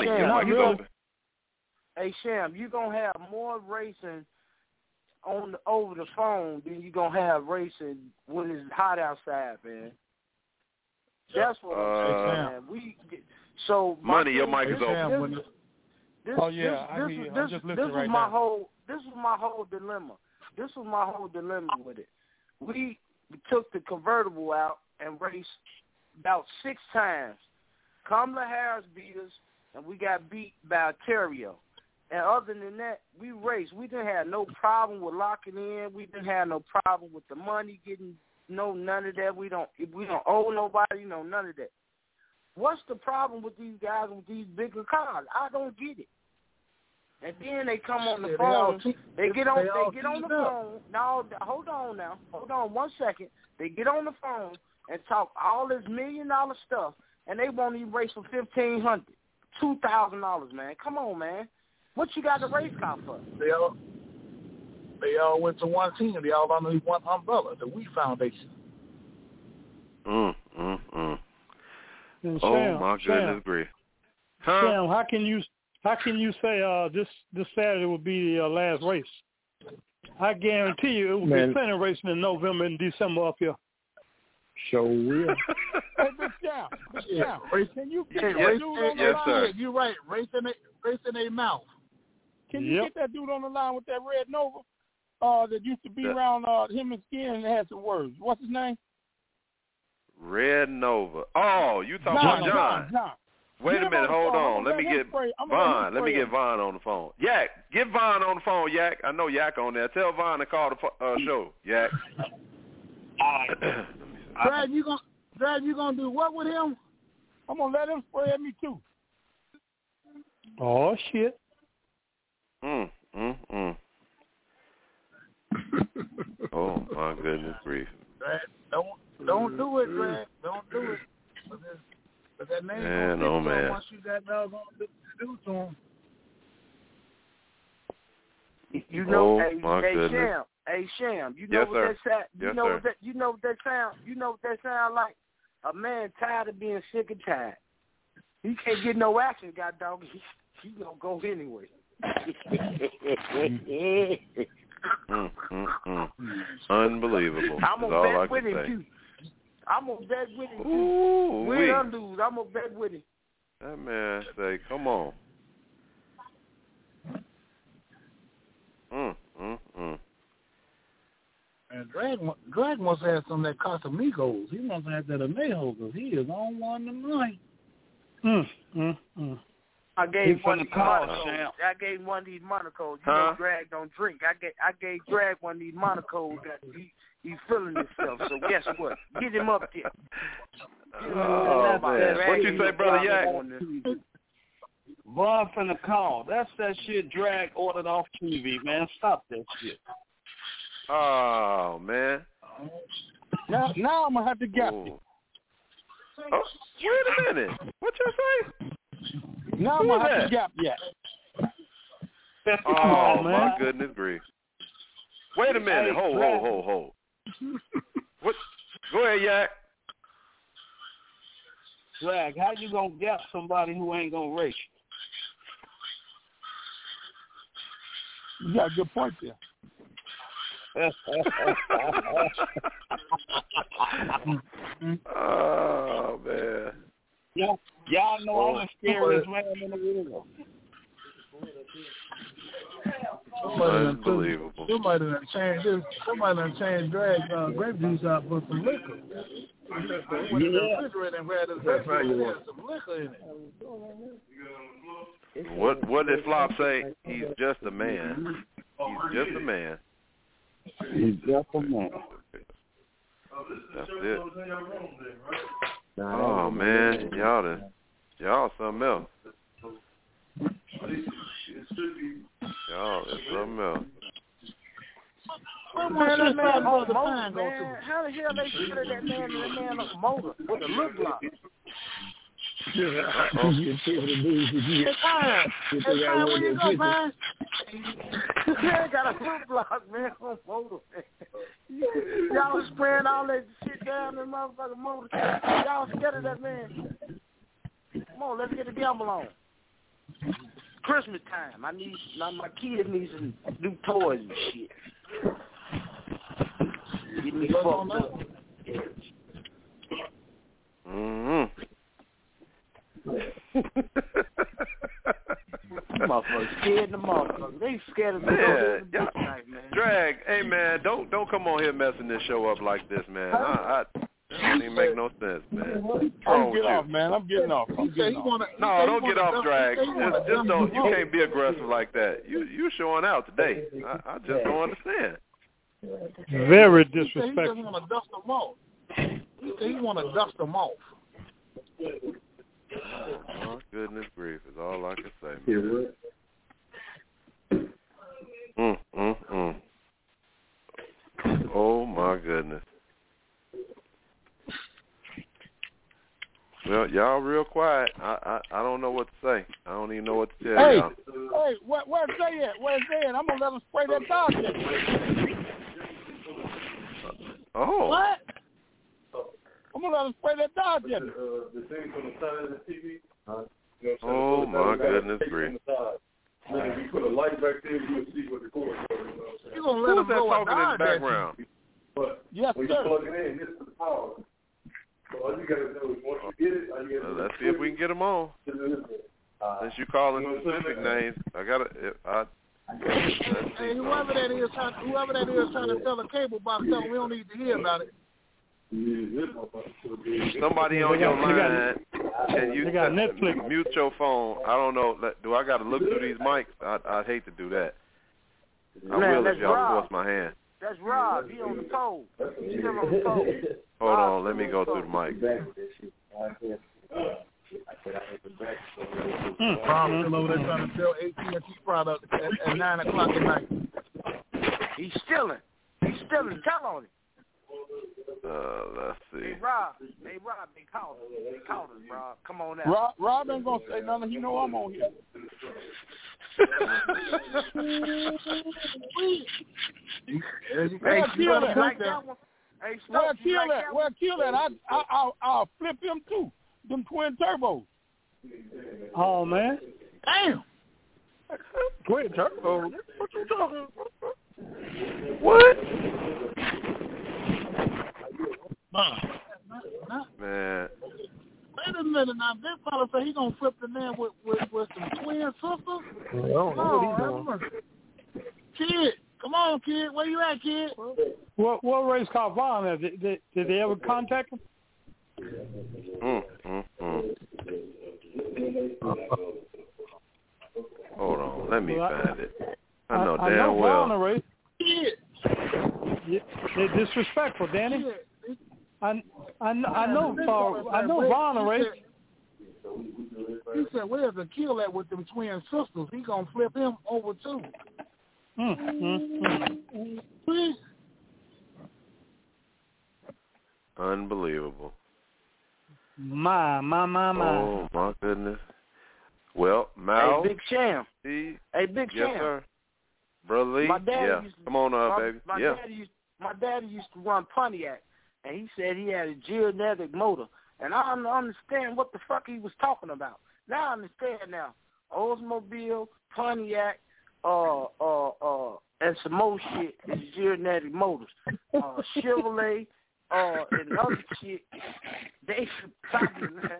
Hey Sham, you gonna have more racing over the phone than you gonna have racing when it's hot outside, man. That's what I'm saying, man. Money, your mic is open. This was my whole dilemma. This was my whole dilemma with it. We took the convertible out and raced about 6 times. Kamala Harris beat us, and we got beat by Ontario. And other than that, we raced. We didn't have no problem with locking in. We didn't have no problem with the money getting none of that. We don't owe nobody, none of that. What's the problem with these guys with these bigger cars? I don't get it. And then they come on the phone. They get on the phone. No, hold on now. Hold on 1 second. They get on the phone and talk all this $1 million stuff, and they won't even race for $1,500, $2,000, man. Come on, man. What you got the race car for? They all went to one team. They all under one umbrella, the We Foundation. Oh my goodness, grief. Sam, how can you say this Saturday will be the last race? I guarantee you it will be plenty of racing in November and December up here. Sure will. Hey, Big Jam, can you get that dude on the line? You're right, racing a mouth. Can you get that dude on the line with that red Nova that used to be around him and Skin and had some words? What's his name? Red Nova. Oh, you talking about John. Wait a minute, hold on. Let me get Vaughn. Let me get Vaughn on the phone. Yak, get Vaughn on the phone, Yak. I know Yak on there. Tell Vaughn to call the show, Yak. Drag, you gonna do what with him? I'm gonna let him spray at me too. Oh shit. Oh my goodness grief. Don't do it, Drag. Don't do it. But that name man. Once you got doggone do to him. You know, Hey Sham, you know what that sound? You know what that sound like? A man tired of being sick and tired. He can't get no action, god dog. He gonna go anyway. Unbelievable. I'm gonna bet with him too. I'm gonna bet with him too. Win or lose, I'm gonna bet with him. That man say, "Come on." And Drag must have some of that Casamigos. He must have that Anejo because he is on one tonight. I gave one of these Monacos. I gave one of these Monacos. You know, Drag don't drink. I gave Drag one of these Monacos. He's feeling himself. So guess what? Get him up there. Oh man, what you say, brother Yak? Vaughn finna call. That's that shit Drag ordered off TV, man. Stop that shit. Oh man. Now I'm gonna have to gap you. Oh, wait a minute. What you say? Now I'm gonna have to gap Yak. Oh my goodness grief. Wait a minute. Hold. What? Go ahead, Yak. Drag, how you gonna gap somebody who ain't gonna race? You got a good point there. Oh man. Y'all know I'm the scariest man in the world. Unbelievable. Somebody done changed Drag grape juice out for some liquor. That's right. Some liquor in it. What did Flop say? He's just a man. He's just a man. He's just a man. That's it. Oh man, y'all something else. Y'all is something else. Man, how the hell they shoot at that man and that man on a motor with a look block? Hey, where you go, man? Man got a look block, man, on motor. Y'all spraying all that shit down in motherfucking motor. Y'all scared of that man. Come on, let's get the gamble on. Christmas time. My kid needs some new toys and shit. Get me fucked up. Motherfuckers scared the motherfuckers. They scared of the man. Drag, hey man, don't come on here messing this show up like this, man. That don't even make no sense, man. I'm getting off, man. I'm getting off. No, don't get off, Drag. Just don't. You can't be aggressive like that. You showing out today. I just don't understand. Very disrespectful. He just want to dust them off. He want to dust them off. Oh, goodness grief is all I can say, man. Oh, my goodness. Well, y'all real quiet. I don't know what to say. I don't even know what to tell y'all. Hey, where's Jay at? Where's Jay at? I'm going to let him spray that dog yet. Oh. What? I'm going to let him spray that dog yet. The thing from the side of the TV? Oh my goodness, Bree. Man, if you put a light back there, you'll see what the cord is. You gonna let Who's that talking in the background? But yes, when you plug it in, this is the power. So all you gotta do is once you get it, let's see if we can get them on. Since you calling specific names, I gotta. Hey, whoever that is trying to sell a cable box, tell them we don't need to hear about it. Somebody on your line, can you mute your phone? I don't know. Do I got to look through these mics? I'd hate to do that. I will if y'all force my hand. That's Rob. He on the phone. He's still on the phone. Hold on. Let me go through the mic. Rob's still over there trying to sell AT&T products at 9 o'clock at night. He's stealing. Tell on him. Let's see. Hey, Rob, they called us, Rob. Come on now. Rob ain't going to say nothing. He know I'm on here. Where kill that? I'll flip him too. Them twin turbos. Oh man. Damn. Twin turbos. What you talking about? What? Man. Wait a minute now. Big fella say he gonna flip the man with some twin sisters. Kid, come on, kid. Where you at, kid? What race car Vaughn? Did they ever contact him? Hold on, let me find it. I know damn well. Race. They're disrespectful, Danny. I know Vaughn race. He said, "Where's the kill at with them twin sisters? He gonna flip him over too." Unbelievable. My. Oh my goodness. Well, Mal. Hey, Big Sham. Yes, Sham. Sir. Brother Lee. Come on up, baby. My daddy used to run Pontiac, and he said he had a genetic motor, and I don't understand what the fuck he was talking about. Now I understand now. Oldsmobile, Pontiac, and some more shit is genetic motors. Chevrolet, and other shit, they probably, man.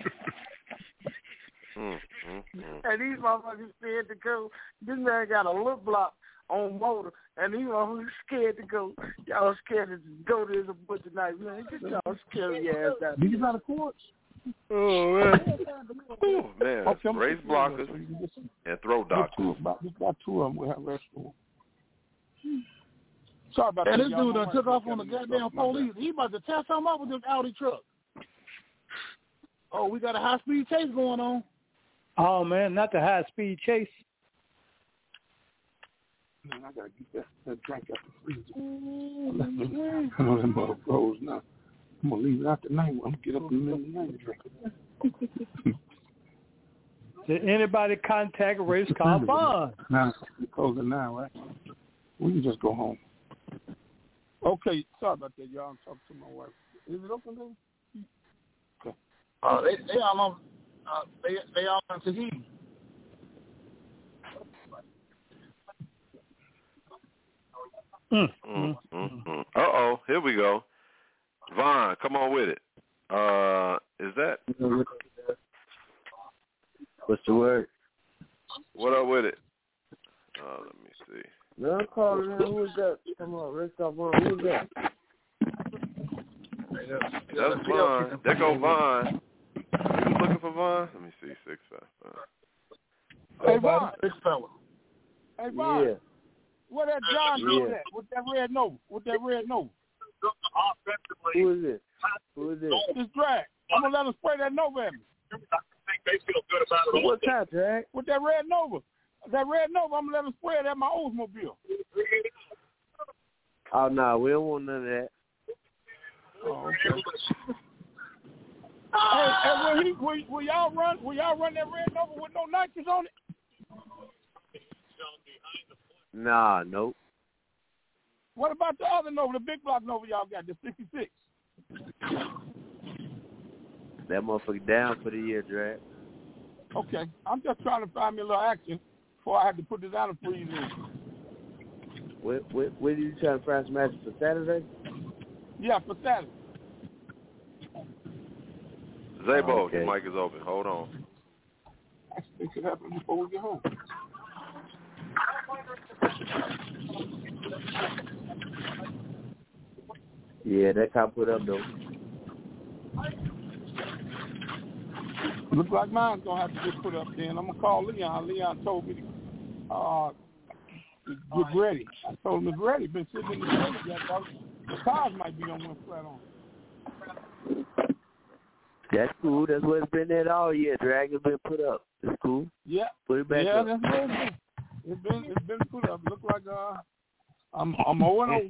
And these motherfuckers scared to go. This man got a lip block on motor, and these motherfuckers scared to go. Y'all scared to go to this boy tonight, man. Get y'all scary ass out. These are the courts. Oh, man. Race blockers and throw doctors. We got two of them. We have rescue. Sorry about that. This dude done took off on the goddamn police. He about to tear something up with this Audi truck. Oh, we got a high-speed chase going on. Oh, man, not the high-speed chase. Man, I got to get that drink out the freezer. I'm going to let them froze now. I'm going to leave it out tonight. I'm going to get up in the middle of the night and drink it. Did anybody contact Race Car Vaughn? Nah, we close it now, right? We can just go home. Okay, sorry about that, y'all. I'm talking to my wife. Is it open there? Okay. They all on. They all on Tahiti. Uh-oh, here we go. Vaughn, come on with it. Is that? What's the word? What up with it? Let me see. No, I'm calling him. Who is that? Come on, Rick, stop on. Who is that? That's Vaughn. There go Vaughn. You was looking for Vaughn? Let me see. 655. Hey, Vaughn. This fella. Hey, Vaun. Yeah. Where that John Doe at? With that red nose? Who is it? This Drag. I'm going to let him spray that Nova at me. What kind, Drag? With that red Nova. That red Nova, I'm going to let him spray it at my Oldsmobile. Oh, no, we don't want none of that. Oh, okay. Hey, will y'all run that red Nova with no nitrous on it? Nah, nope. What about the other Nova, the big block Nova y'all got, the 66? That motherfucker down for the year, Drag. Okay. I'm just trying to find me a little action before I have to put this out of freeze in. Where did you try to find some action for Saturday? Yeah, for Saturday. Zabo, your mic is open. Hold on. It should happen before we get home. Yeah, that got put up though. Looks like mine's gonna have to get put up then. I'm gonna call Leon. Leon told me to get ready. I told him it's ready. Been sitting in the trailer yet, though. The cars might be on one flat on. That's cool. That's what it's been there all year. Dragon's been put up. It's cool. Yeah. Put it back up. Yeah, that's what it's been put up. Look like I'm 0-0.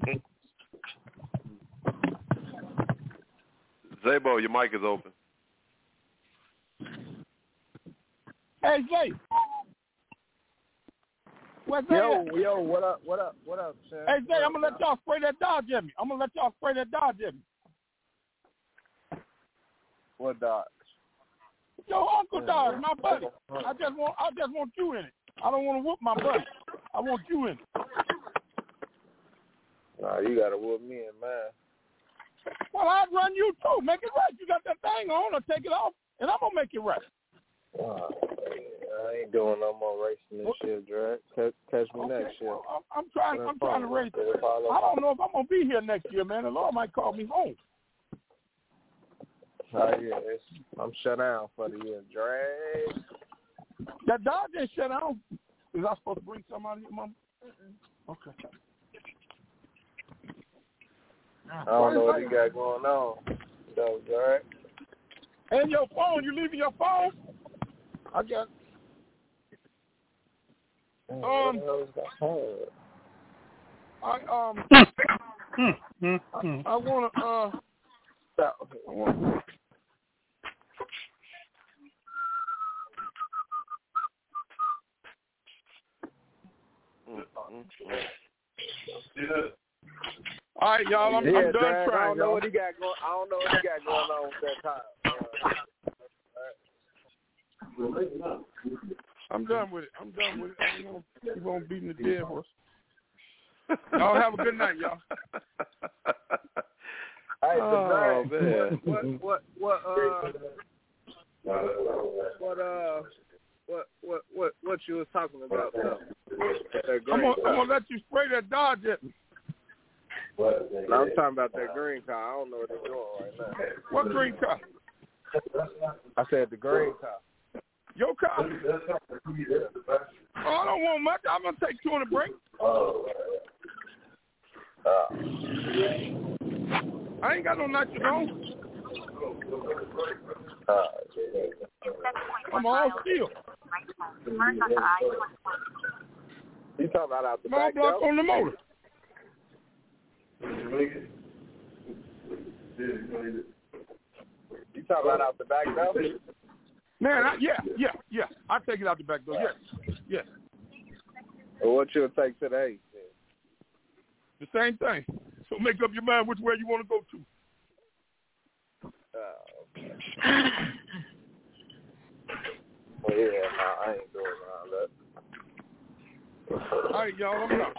Zabo, your mic is open. Hey Zay. What's that? Yo, what up, Sam? Hey Zay, I'm gonna let y'all spray that Dodge at me. What Dodge? Your Uncle Dodge, my buddy. I just want you in it. I don't want to whoop my buddy. I want you in it. Nah, you gotta whoop me in mine. Well, I'd run you too. Make it right. You got that thing on, or take it off, and I'm gonna make it right. I ain't doing no more racing this shit, Drake. Catch me next year. I'm trying to race. I don't know if I'm gonna be here next year, man. The Lord might call me home. Yeah, I'm shut down for the year, Drake. That Dodge ain't shut down. Is I supposed to bring something out of here, Mama? Okay. I don't know what you got going on, though, Drake. And your phone, you leaving your phone? I got. I wanna All right, y'all. I'm done trying. I don't know what he got going on with that time. I'm done with it. I'm done with it. I'm gonna keep on beating the dead horse. Y'all have a good night, y'all. Hey, oh man. What you was talking about though? I'm gonna let you spray that Dodge at me. I'm talking about that green car. I don't know what they're doing right now. What green car? I said the green car. Your car? Oh, I don't want much. I'm gonna take 2 on the break. I ain't got no nitrous on. I'm all steel. You talking about out the small back block on the motor. You talking about out the back door? Man, yeah. I take it out the back door. Yes. Well, what you'll take today? The same thing. So make up your mind which way you want to go to. Okay. Well, yeah, no, I ain't doing all that. All right, y'all, I'm out.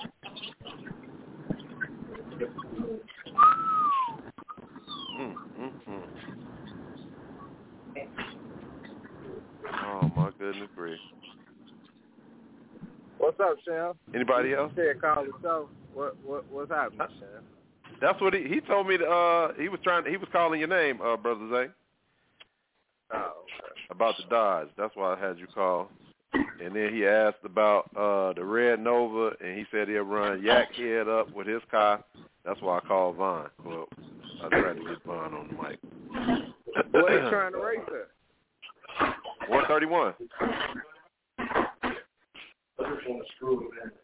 Oh my goodness, Bree. What's up, Sham? Anybody else? Yeah, call the show. What's happening, Sham? That's what he told me. He was calling your name, Brother Zay. Oh, okay. About the Dodge. That's why I had you call. And then he asked about the Red Nova, and he said he'll run Yak Head up with his car. That's why I called Vaughn. Well, I tried to get Vaughn on the mic. What are you trying to race at? 131. I just want to screw it, man.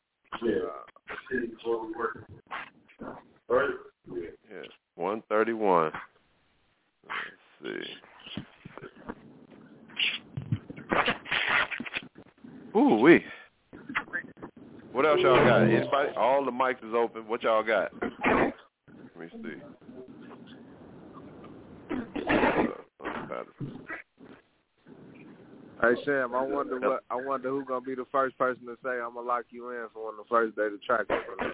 Yeah, 131. Let's see. Ooh wee. What else y'all got? Anybody? All the mics is open. What y'all got? Let me see. Hey Sham, I wonder who's gonna be the first person to say I'm gonna lock you in for one of the first day of the track.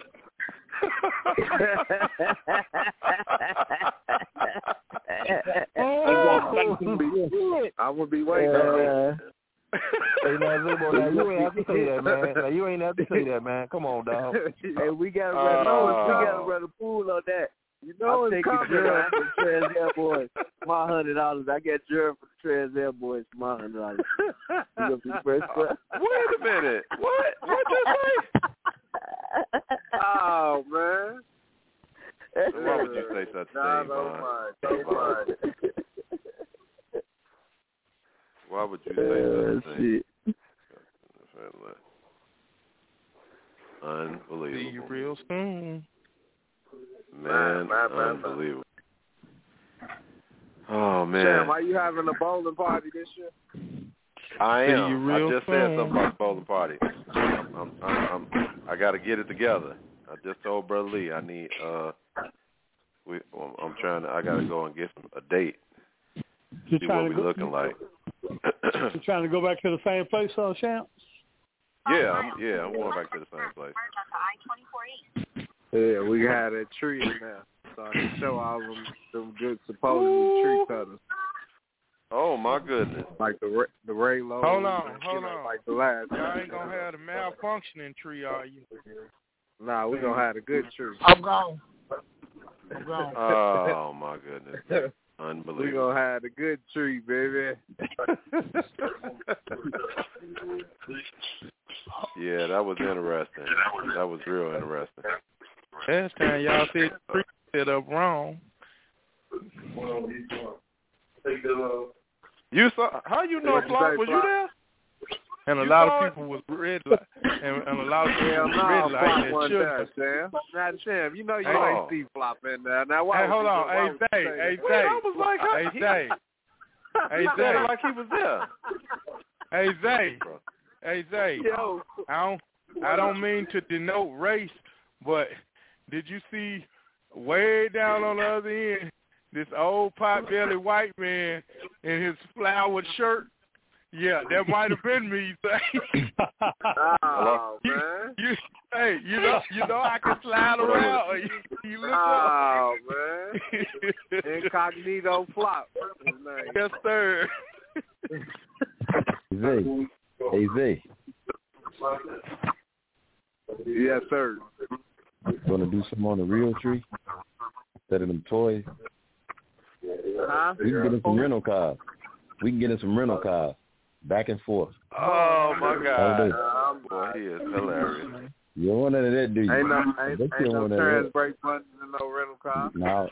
I'm gonna be waiting on it. Hey, now, Zebo, you ain't have to say that, man. Now, you ain't have to say that, man. Come on, dog. Hey, we gotta run a pool on that. You know I'm taking Jerry for the Trans Air Boys. My $100. I got Jerry for the Trans Air Boys for my $100. Wait a minute. What you say? Oh man. Why would you say such a thing, Don't mind. Why would you say such a thing? Unbelievable. See you real soon. Man, unbelievable. Oh, man. Sam, are you having a bowling party this year? I am. I just said something about the bowling party. I got to get it together. I just told Brother Lee I need, I got to go and get a date. See what we're looking like. You trying to go back to the same place, Champ? Yeah, I'm going back to the same place. Yeah, we had a tree in there. So they show all them good supposedly tree cutters. Oh my goodness! Like the Raylo. Hold on. Like the last. Y'all ain't gonna have the malfunctioning tree, are you? Nah, we gonna have a good tree. I'm gone. Oh my goodness! Unbelievable. We gonna have a good tree, baby. Yeah, that was interesting. That was real interesting. Last time y'all said the tree set up wrong. You saw? How you know, Flop? Was you there? And a lot of people was red light, and a lot of people was red light that sugar. Sam. Not Sam. You know you ain't see Flop in there. Now why? Hey, hold on. Hey, Zay. I was like, hey, Zay. He said it like he was there. Hey, Zay. Yo. I don't mean to denote race, but did you see way down on the other end this old pot-bellied white man in his flowered shirt? Yeah, that might have been me, Zay. Oh, man. You know I can slide around. You look up. Man. Incognito Flop. Yes, sir. Zay. Hey, Zay. Yes, sir. Gonna do something on the real tree instead of them toys. Huh? We can get in some rental cars. Back and forth. Oh my God! Boy, he is hilarious. You don't want none of that, do you? Ain't no trans brake buttons in no rental car. No.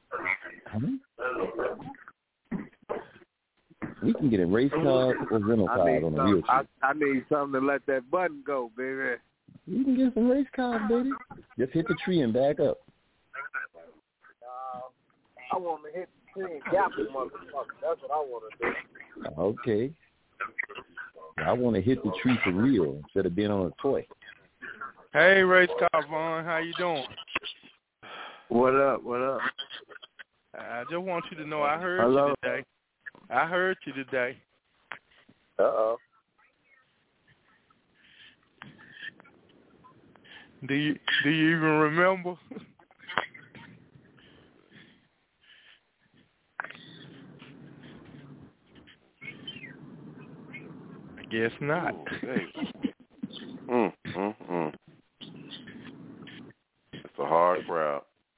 We can get in race cars or rental cars on the real tree. I need something to let that button go, baby. You can get some race cars, baby. Just hit the tree and back up. I want to hit the tree and gap the motherfucker. That's what I want to do. Okay. I want to hit the tree for real instead of being on a toy. Hey, Race Car Vaughn, how you doing? What up? I just want you to know I heard you today. Uh-oh. Do you even remember? I guess not. It's a hard crowd.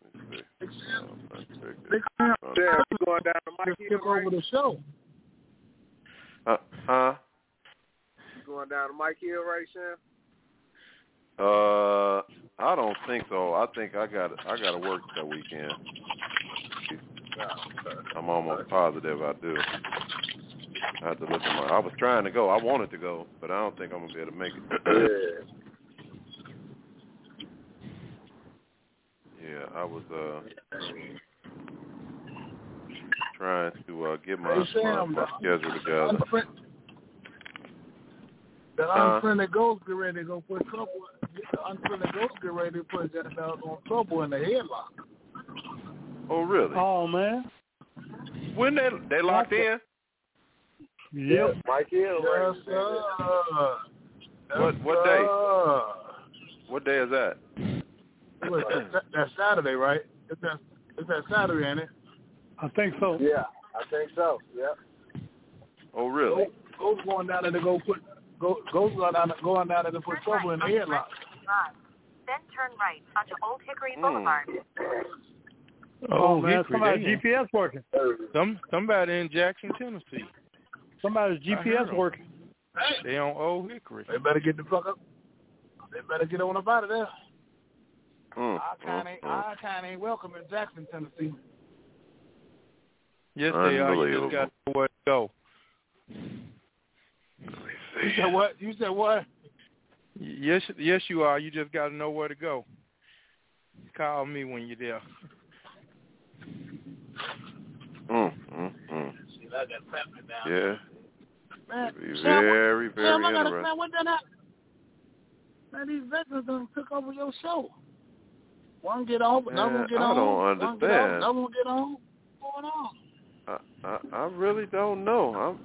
Yeah, we going down to Mikey took over the show. Huh? You going down to Mike Hill, right, Sam? I don't think so. I think I got to work that weekend. I'm almost positive I do. I have to look at I was trying to go. I wanted to go, but I don't think I'm gonna be able to make it. Yeah, I was trying to get my schedule together. The unfriendly ghost get ready to go put trouble. The unfriendly ghost get ready to put that doggone trouble in the headlock. Oh really? Oh man. When they locked in? Yep. Mike Hill. Yes, sir. What day? What day is that? That's Saturday, right? It's that Saturday, ain't it? I think so. Yeah, I think so. Yep. Oh, really? Go's going down there to Go's going down there to put trouble in the headlock. Then turn right onto Old Hickory Boulevard. Oh man, Hickory, somebody's GPS working. Somebody in Jackson, Tennessee. Somebody's GPS working. They on Old Hickory. They better get the fuck up. They better get on up out of there. Our kind ain't welcome in Jackson, Tennessee. Yes, they are. You just got to know where to go. You said what? You said what? Yes, you are. You just got to know where to go. Call me when you're there. See, I got family down. Yeah. Man, very, very interesting. Man, what that happened? Man, these veterans done took over your show. One get on, but another one get on. I don't understand. Another one get on. What's going on? I really don't know.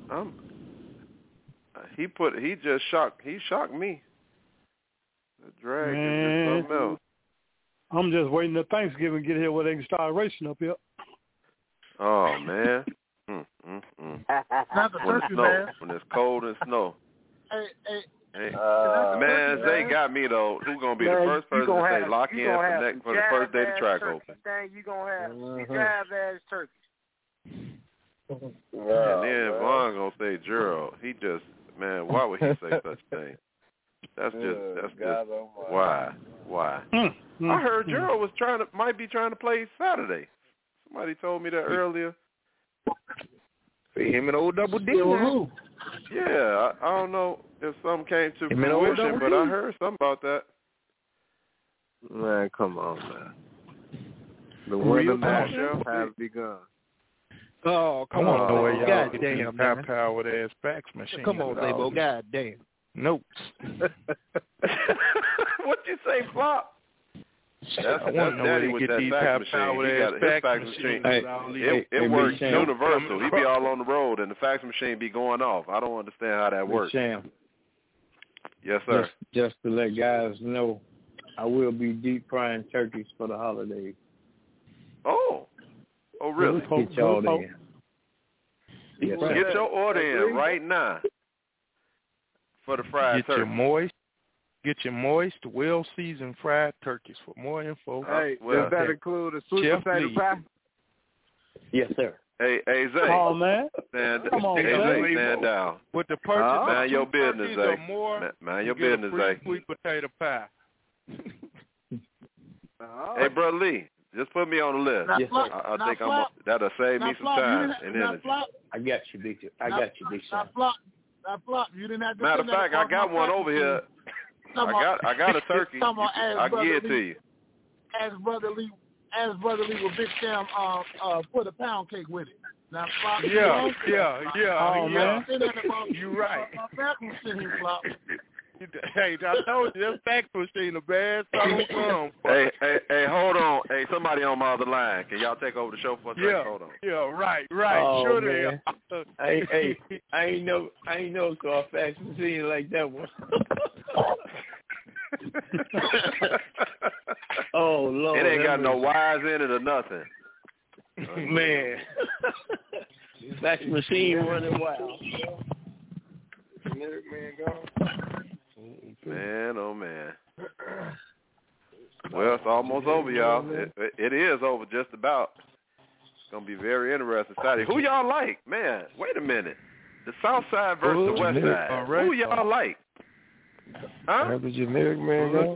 He shocked me. The drag is just something else. I'm just waiting till Thanksgiving get here where they can start racing up here. Oh man. Not the turkey, man. When it's cold and snow. Hey, man, Zay got me though. Who's gonna be the first person to say lock in for the first day the track open? You gonna have jive-ass turkey. And then Vaughn gonna say Gerald. He just, man, why would he say such a thing? That's just why? I heard Gerald might be trying to play Saturday. Somebody told me that earlier. See him and old Double D. Yeah, I don't know if something came to fruition, but I heard something about that. Man, come on, man. The winter match has begun. Oh, come on, boy. Y'all get these high-powered ass fax machines. Come on, Dabo. God damn. Notes. What'd you say, Flop? That's Daddy with that fax machine. He got his fax machine. It works universal. He be all on the road, and the fax machine be going off. I don't understand how that works. Sam. Yes, sir. Just to let guys know, I will be deep frying turkeys for the holidays. Oh, really? Get y'all in. Yes, get your order in right now for the fried turkey. Get your moist, well-seasoned fried turkeys. For more info, does that include a sweet potato pie? Yes, sir. Hey, Zay. Oh, man. Stand down. With the purchase, mind your business, Zay. Mind your business, Zay. Sweet potato pie. Hey, Brother Lee, just put me on the list. Yes, I think that'll save me some time and energy. I got you, big son. Flop, you didn't have to. Matter of fact, I got one over here. I got a turkey. I can give it to you. Ask Brother Lee with Big Sam put a pound cake with it. Now, Flop, yeah. Oh, man. You're right. Flop. Hey, I told you, that fax machine a bad son of Hey, hold on. Hey, somebody on my other line. Can y'all take over the show for a second? Hold on. Yeah, right. Oh, sure man. I ain't know saw a fax machine like that one. Oh, Lord. It ain't got no wires in it or nothing. Man. Fax machine running wild. Man, oh man. Well, it's almost over, y'all. It is over just about. It's going to be very interesting Saturday. Who y'all like? Man, wait a minute. The South Side versus the West Side. Who y'all like? Huh? Where did your generic man go?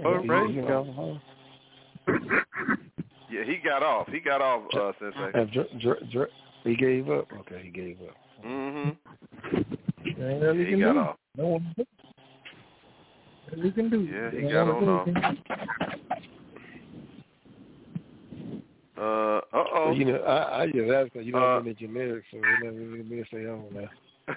Yeah, he got off. Sensei. He gave up? Okay, he gave up. Mm-hmm. He got off. No one we can do. Yeah, he got on off. Uh-oh. You know, I just asked because you don't know the generics, so we never really say on now.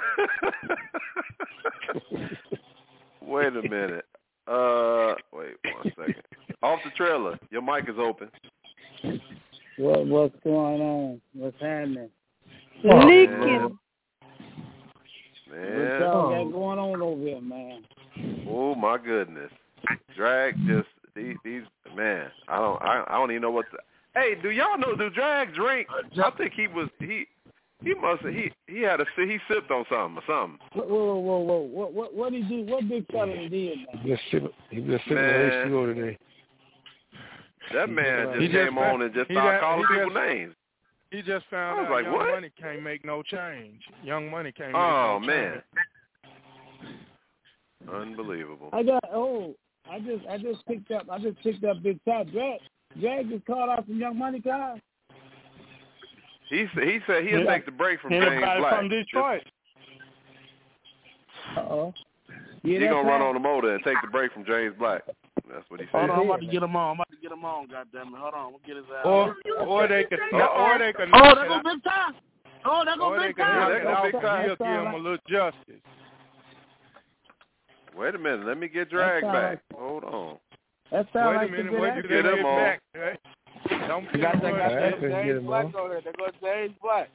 Wait a minute. Wait 1 second. Off the trailer. Your mic is open. What's going on? What's happening? Leaking. What y'all got going on over here, man? Oh my goodness, Drag just these man. I don't even know what. Hey, do y'all know? Do Drag drink? I think he sipped on something or something. Whoa! What did he do? What big fella did? He just sipping H2O today. That man just came on and just started calling people names. He just found out Young Money can't make no change. Young Money can't make no change. Oh, man. Unbelievable. I just picked up Big Top. Drag just called out some Young Money guys. He said he'll take the break from James Black. From Detroit. Uh-oh. He's going to run on the motor and take the break from James Black. That's what he said. Hold on, I'm about to get him on. Goddammit. Hold on, we'll get his ass. Or they could. Oh, there go Big Time. Oh, there go Big Time. He'll give him a little justice. Wait a minute. Let me get Drag back. Hold on. That sounds like a minute. Wait till get him on. Back. Don't got James Black over there. There goes James Black.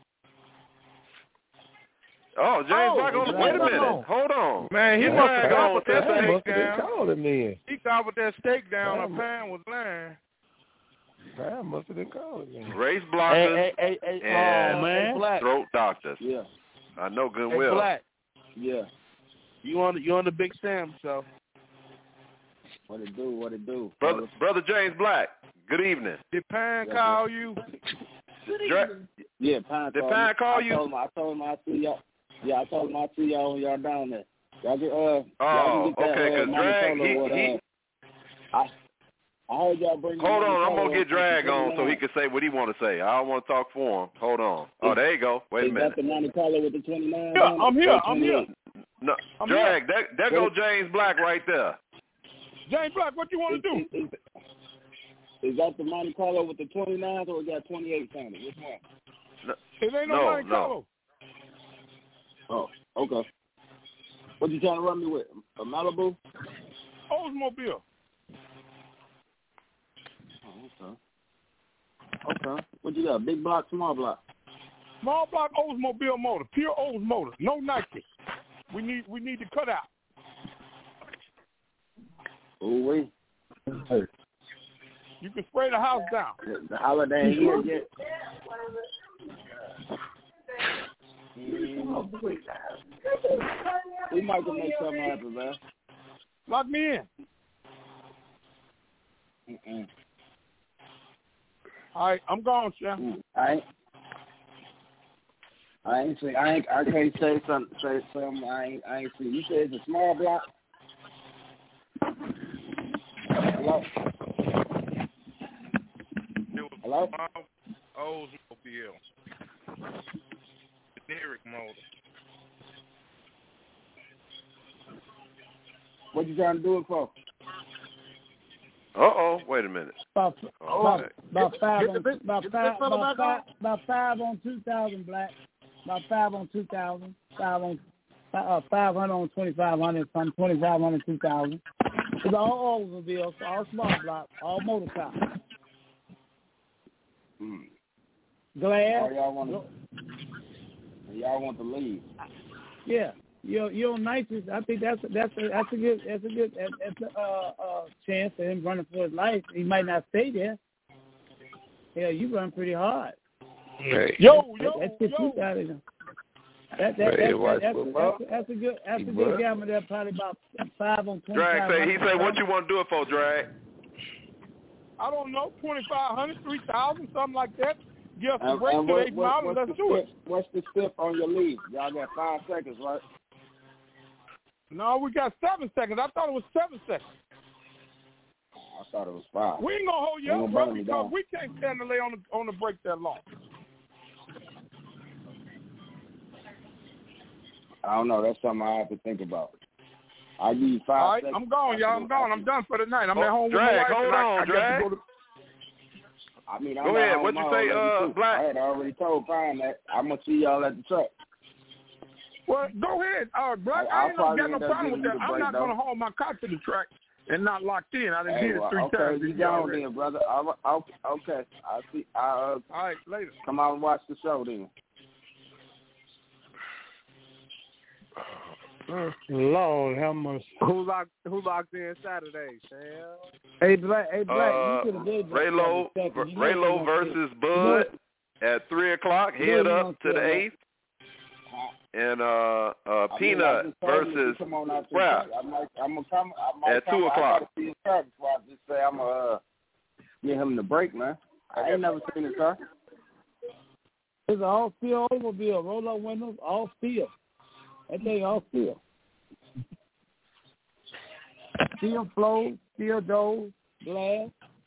Oh, James Black on the. Wait a minute. Hold on. Man, he must have gone with that steak down. He got with that steak down. A Pan was lying. Pan must have been calling me. Race blockers and throat doctors. Yeah. I know good will. Black. Yeah. You on the Big Sam show. What it do? Brother James Black, good evening. Did Pan call you? Yeah, Pan did Pan call you? I told him I'll see y'all. Yeah, I told him I'll see y'all when y'all down there. Y'all get, okay, because Drag, I heard y'all bring. Hold on, I'm gonna get Drag on so he can say what he want to say. I don't want to talk for him. Hold on. Oh, there you go. Wait a minute. Got the Monte Carlo with the 29. Yeah, I'm here. No, Drag. There go James Black right there. James Black, what you want to do? Is that the Monte Carlo with the 29 or is that 28 on it? Which one? No, it ain't no Monte Carlo. Oh, okay. What you trying to run me with? A Malibu? Oldsmobile. Oh, okay. What you got? Big block, small block? Small block Oldsmobile motor, pure Olds motor, no nitrous. We need to cut out. Oh wait. You can spray the house down. The holiday here yet? We might can make something happen, man. Lock me in. All right, I'm gone, Chef. I can't say something. I ain't see. You said it's a small block. Hello? Oldsmobile. Generic motor. What you trying to do it for? Wait a minute. About 5 on 2,000 black. About 5 on 2,000. 500 on 2,500. Some 2,500, 2,000. It's all Oldsmobile, all small block, all motor cars. Glad. Y'all want the lead? Yeah. You're nitrous. I think that's a good chance for him running for his life. He might not stay there. Yeah, you run pretty hard. Hey. That's a good gamble there. Probably about 5 on 25. Drag he said, what you want to do it for, Drag? I don't know, 2,500, 3,000, something like that. Get some rate to 8 miles. Let's do it. What's the step on your lead? Y'all got 5 seconds, right? No, we got 7 seconds. I thought it was 7 seconds. I thought it was 5. We ain't gonna hold you up, bro, because we can't stand to lay on the break that long. I don't know. That's something I have to think about. I give you 5 All right, seconds. I'm gone, y'all. I'm gone. I'm done for the night. I'm at home Drag, with my wife. Hold on, Drag. Go ahead. What you say, Black? I had already told Brian that I'm going to see y'all at the track. Well, go ahead. Black, I ain't got no problem with that. I'm not going to haul my car to the track and not locked in. I done did it 3 times. Okay, you down then, brother. Okay. I'll see. All right, later. Come out and watch the show then. Lord have mercy. Who locked in Saturday, Sam? Hey, Black, you could have did Raylo versus Bud at 3 o'clock. Head up to the 8th. And Peanut versus Rap at 2 o'clock. I just say I'm gonna get him the break, man. I ain't never seen his car. It's an all-steel automobile, roll-up windows, all steel. That thing all steel. Steel floors, steel doors, glass.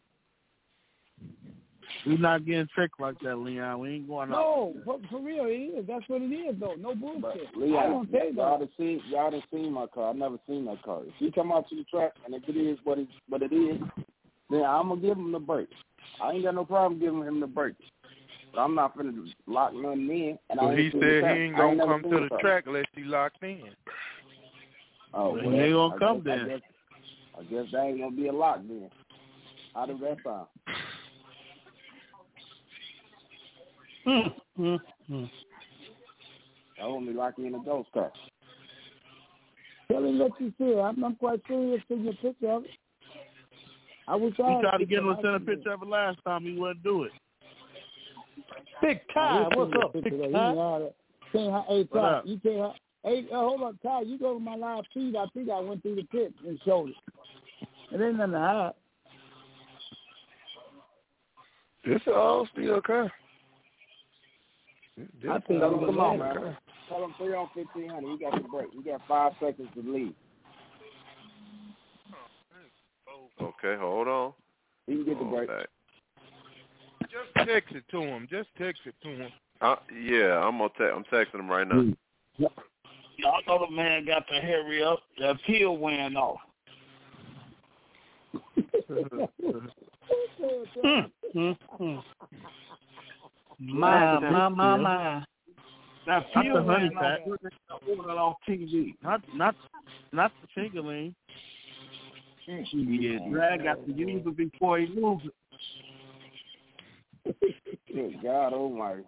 We're not getting tricked like that, Leon. We ain't going No, for real, it is. That's what it is, though. No bullshit. But Leon, y'all done seen my car. I never seen that car. If he come out to the track and if it is what it is, then I'm gonna give him the break. I ain't got no problem giving him the break. But I'm not finna lock nothing in. And he said he ain't gonna come to the track unless he locked in. Oh, well, he ain't gonna come then. I guess that ain't gonna be a lock then. How does that sound? I want me locking in a ghost car. Tell him what you see. I'm quite serious in your picture of it. He tried to get him to send a picture of it last time. He wouldn't do it. Big Ty, what's up, Big Ty? Hey, Ty, you can't. Hey, hold on, Ty. You go to my live feed. I think I went through the pit and showed it. It ain't nothing to hide. It's an all-steel car. I think come on, man. Tell him 3 on 1500. He got the break. He got 5 seconds to leave. Okay, hold on. He can get the break. Just text it to him. Yeah, I'm texting him right now. Y'all know the man got to hurry up. The appeal went off. My. That appeal went off TV. Not the fingerling. Yeah, Drag got to use it before he moves it. Good God almighty.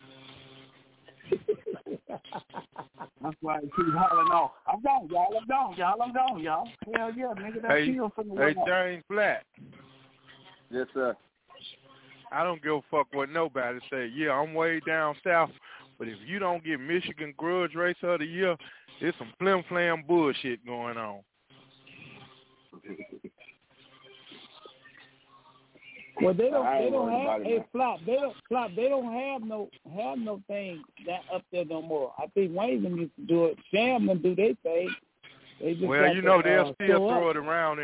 That's why he keeps hollering off. I'm gone, y'all. Hell yeah, nigga, that appeal from the Hey, James Black. Yes, sir. I don't give a fuck what nobody say. Yeah, I'm way down south, but if you don't get Michigan Grudge Racer of the Year, there's some flim-flam bullshit going on. Well, they don't have a flop. They don't have no thing that up there no more. I think Wayne them used to do it. Sham them do their thing. They just they'll still throw it around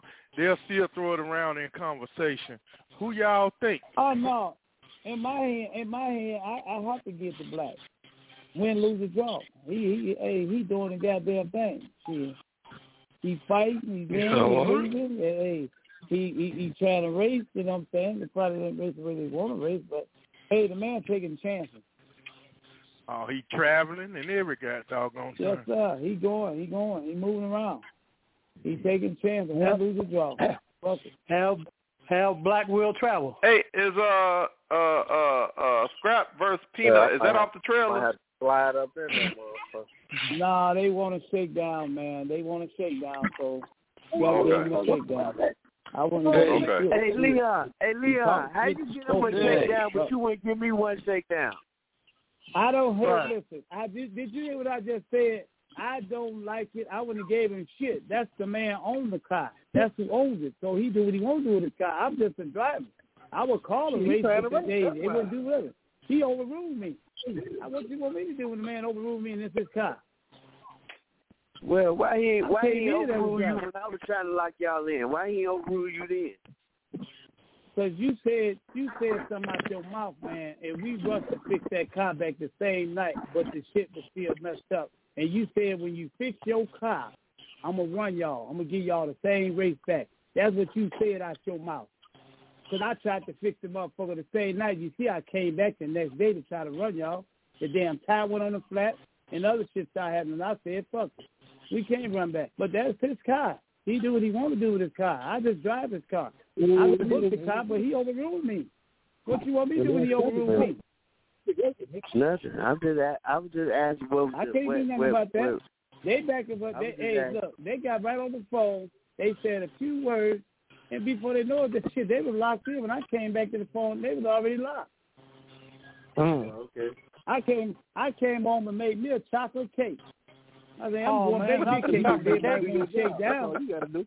in conversation. Who y'all think? Oh no, in my hand, I have to give the Black. Win, lose, or draw. He doing the goddamn thing. He fighting. He winning. He losing. Hey. He trying to race, you know what I'm saying? They probably didn't race the way they want to race, but, hey, the man taking chances. Oh, he traveling and every guy doggone Yes, sir. He going. He moving around. He taking chances. Have lose a draw. Fuck it. How Black will travel. Hey, is Scrap versus Peanut, is that off the trailer? I have to slide up in that motherfucker. Nah, they want to shake down, man. They want to shake down, so you got to give them a shake down. I want to Hey, Leon, how you get him a shakedown, but you wouldn't give me one shakedown? I don't hate. Listen, did you hear what I just said? I don't like it. I wouldn't have gave him shit. That's the man on the car. That's who owns it. So he do what he wants to do with his car. I'm just a driver. I would call him race today. It wouldn't do with it. He overruled me. What you want me to do when the man overruled me and it's his car? Well, why he overrule you when I was trying to lock y'all in? Why he overrule you then? Because you said something out your mouth, man, and we rushed to fix that car back the same night, but the shit was still messed up. And you said when you fix your car, I'm going to run y'all. I'm going to give y'all the same race back. That's what you said out your mouth. Because I tried to fix the motherfucker the same night. You see, I came back the next day to try to run y'all. The damn tire went on the flat and other shit started happening. I said, fuck it. We can't run back. But that's his car. He do what he want to do with his car. I just drive his car. I booked the car, but he overruled me. What you want me to do when he overruled me? Nothing. I was just asking what I can't do nothing about that. They back up. Look, they got right on the phone. They said a few words, and before they know it, that shit, they was locked in. When I came back to the phone, they was already locked. Okay. I came home and made me a chocolate cake. I said, I'm going to not bake this cake. Everybody want to shake down. You got to do.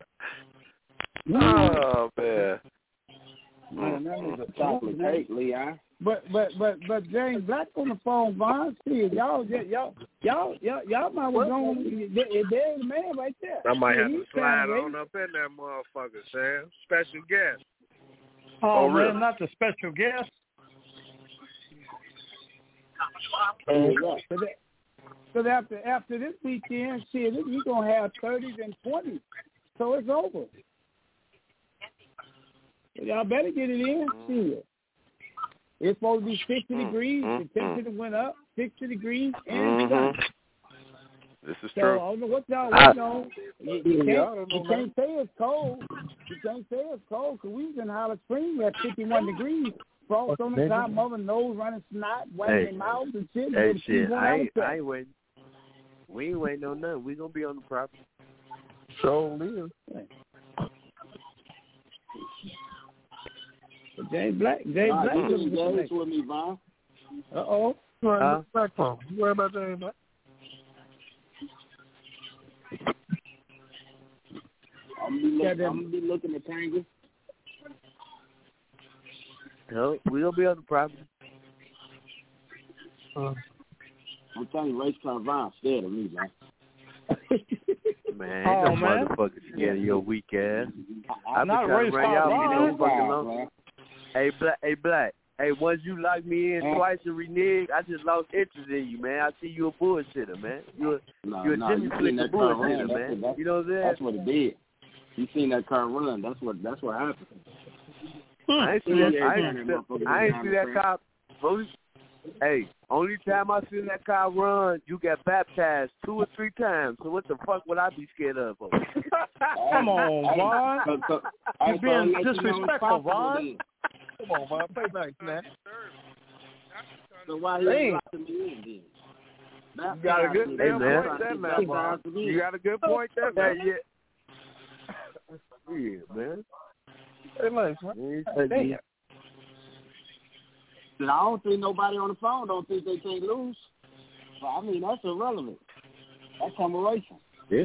Oh, man. Man, that was a chocolate cake, Leon. But James Black on the phone, Vaughn. See, y'all might was on. There's the man right there. I might have He's to slide kinda on up in that motherfucker, Sam. Special guest. Oh, man, really? not the special guest. Because after this weekend, shit, we're going to have 30s and 20s. So it's over. Y'all better get it in. Shit. It's supposed to be 60 degrees. The temperature went up 60 degrees and sun. This is So true. I don't know what y'all waiting on. You can't say it's cold. You can't say it's cold because we was in Hollis Springs at 51 degrees. Frost on the top, mother nose running snot, wetting their mouth and shit. Hey, shit, I ain't waiting. We ain't waiting on nothing. We gonna be on the property. So live. James Black James with me, Vaughn. Uh-oh. Back phone. You worry about James Black? I'm gonna be looking at Tangle. No, we gonna be on the property. I'm telling you, race car Vaughn scared of me, man. Man, ain't no motherfucker scared of your weak ass. I'm not a race car long. Hey, Black. Hey, once you locked me in twice and reneged, I just lost interest in you, man. I see you a bullshitter, man. You're a Jimmy Flick bullshitter, man. You know what I'm saying? That's what it did. You seen that car run. That's what happened. I ain't see that car. Hey, only time I seen that car run, you got baptized 2 or 3 times. So what the fuck would I be scared of? Come on, Vaughn. You're being disrespectful, Vaughn. Come on, Vaughn. Play nice, man. So why you locking me in then? You got a good damn point there, man. You got a good point there, man. Yeah, man. Hey, nice, man. I don't think nobody on the phone don't think they can't lose. But, I mean, that's irrelevant. That's commemoration. Yeah.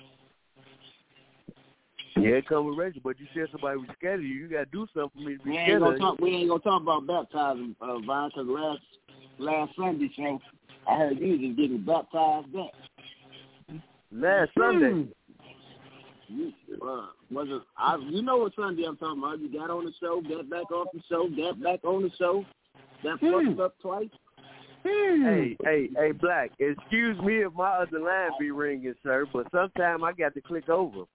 Yeah, commemoration, but you said somebody was scared of you. You got to do something for me to be scared of you. We ain't going to talk about baptizing, Vaughn, because last Sunday show, I heard you just getting baptized back. Last Sunday? You know what Sunday I'm talking about. You got on the show, got back off the show, got back on the show, got fucked up twice. Hey, Black, excuse me if my other line be ringing, sir, but sometime I got to click over.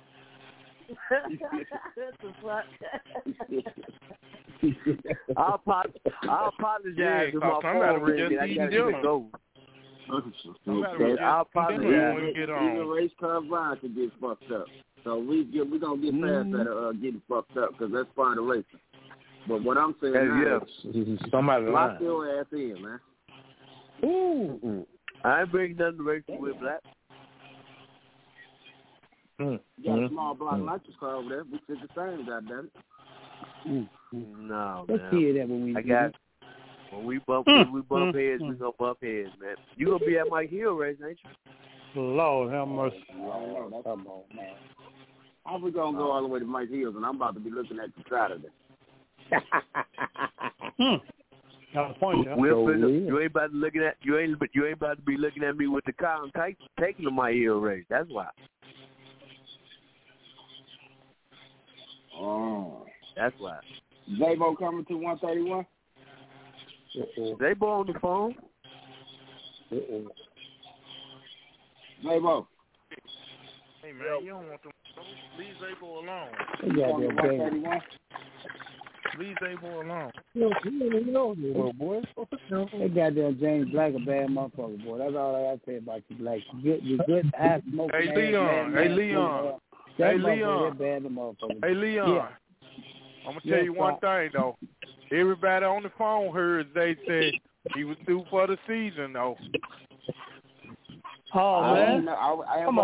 I'll apologize if my phone rings. I got to click over. I'll apologize. Even race car Vaughn can get fucked up. So we're going to get past that getting fucked up because that's part of racing. But what I'm saying is somebody lock your ass in, man. Ooh. I ain't bringing nothing to racing with, Black. You got a small block Lexus car over there. We did the same, goddammit. No, let's man. see that when we when we bump heads, we gonna bump heads, man. You gonna be at Mike Hill race, ain't you? Lord have mercy. Come on, man. How we gonna go all the way to Mike Hills and I'm about to be looking at you Saturday? Got a point, yeah. You ain't about to you ain't about to be looking at me with the car and taking to my Hill race. That's why. Oh. That's why. Zabo coming to 131? Zabo on the phone. Zabo. Hey, man, you don't want to leave Zabo alone. Leave Zabo alone. They goddamn James Black a bad motherfucker, boy. That's all I got to say about you, Black. You good ass smoking. Hey, Leon. Hey, Leon. Hey, Leon. Yeah. I'm going to tell you one thing, though. Everybody on the phone heard they said he was through for the season, though. Oh man! Come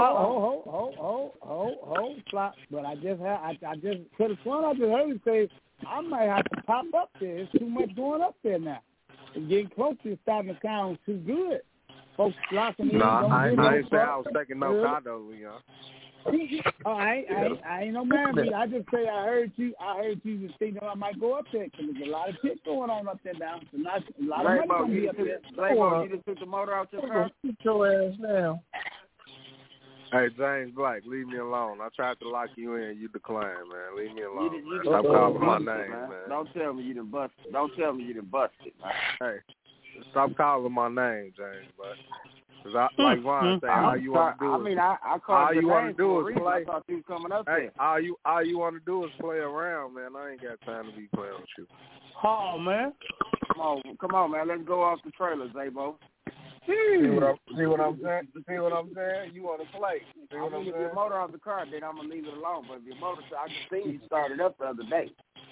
on, Flop. But I just could have sworn I just heard you say I might have to pop up there. It's too much going up there now. It's getting close to starting to sound too good. Folks locking in. I ain't say I was taking no condos, Leon. Oh, I ain't no man. I just say I heard you was thinking I might go up there because there's a lot of shit going on up there now. So not a lot of money going to be up there. You just took the motor out your car? Get your ass now. Hey, James Black, leave me alone. I tried to lock you in. You declined, man. Leave me alone. Stop calling my name, man. Don't tell me you done busted. Don't tell me you done busted, man. Hey, stop calling my name, James Black. Cause like Ron said, all you want to do is all you want to do is play. I thought you was coming up there. All you want to do is play around, man. I ain't got time to be playing with you. Oh man, come on, man. Let's go off the trailer, Zabo. See what I'm saying? You want to play? See what I'm saying? If your motor off the car, then I'm gonna leave it alone. But if your motor, I can see you started up the other day.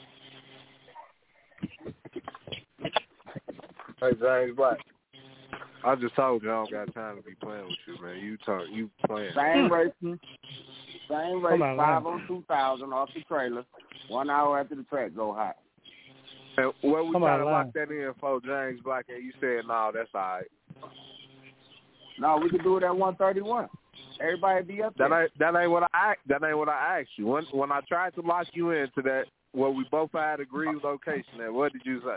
Hey, James Black. I just told you I don't got time to be playing with you, man. You playing. Same race, 5 on 2,000 off the trailer. 1 hour after the track go hot. And where we trying to lock that in for, James Black, and you said, no, that's all right. No, we can do it at 131. Everybody be up there. That ain't what I asked you. When I tried to lock you into that, where we both had agreed location at, what did you say?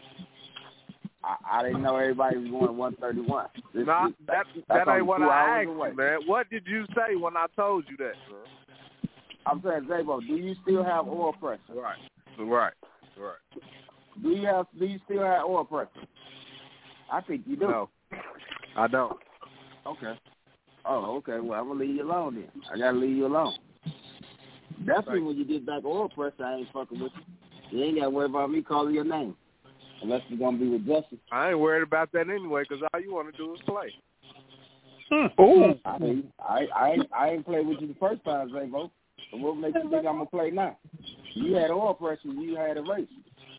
I didn't know everybody was going 131. That ain't what I asked you, man. What did you say when I told you that, man? I'm saying, Zabo, do you still have oil pressure? Right. Do you still have oil pressure? I think you do. No, I don't. Okay. Oh, okay. Well, I'm gonna leave you alone then. I gotta leave you alone. Definitely when you get back oil pressure, I ain't fucking with you. You ain't gotta worry about me calling your name. Unless you're going to be with Justin. I ain't worried about that anyway, because all you want to do is play. Ooh. I ain't played with you the first time, Zabo. So what makes you think I'm going to play now? You had oil pressure, you had a race.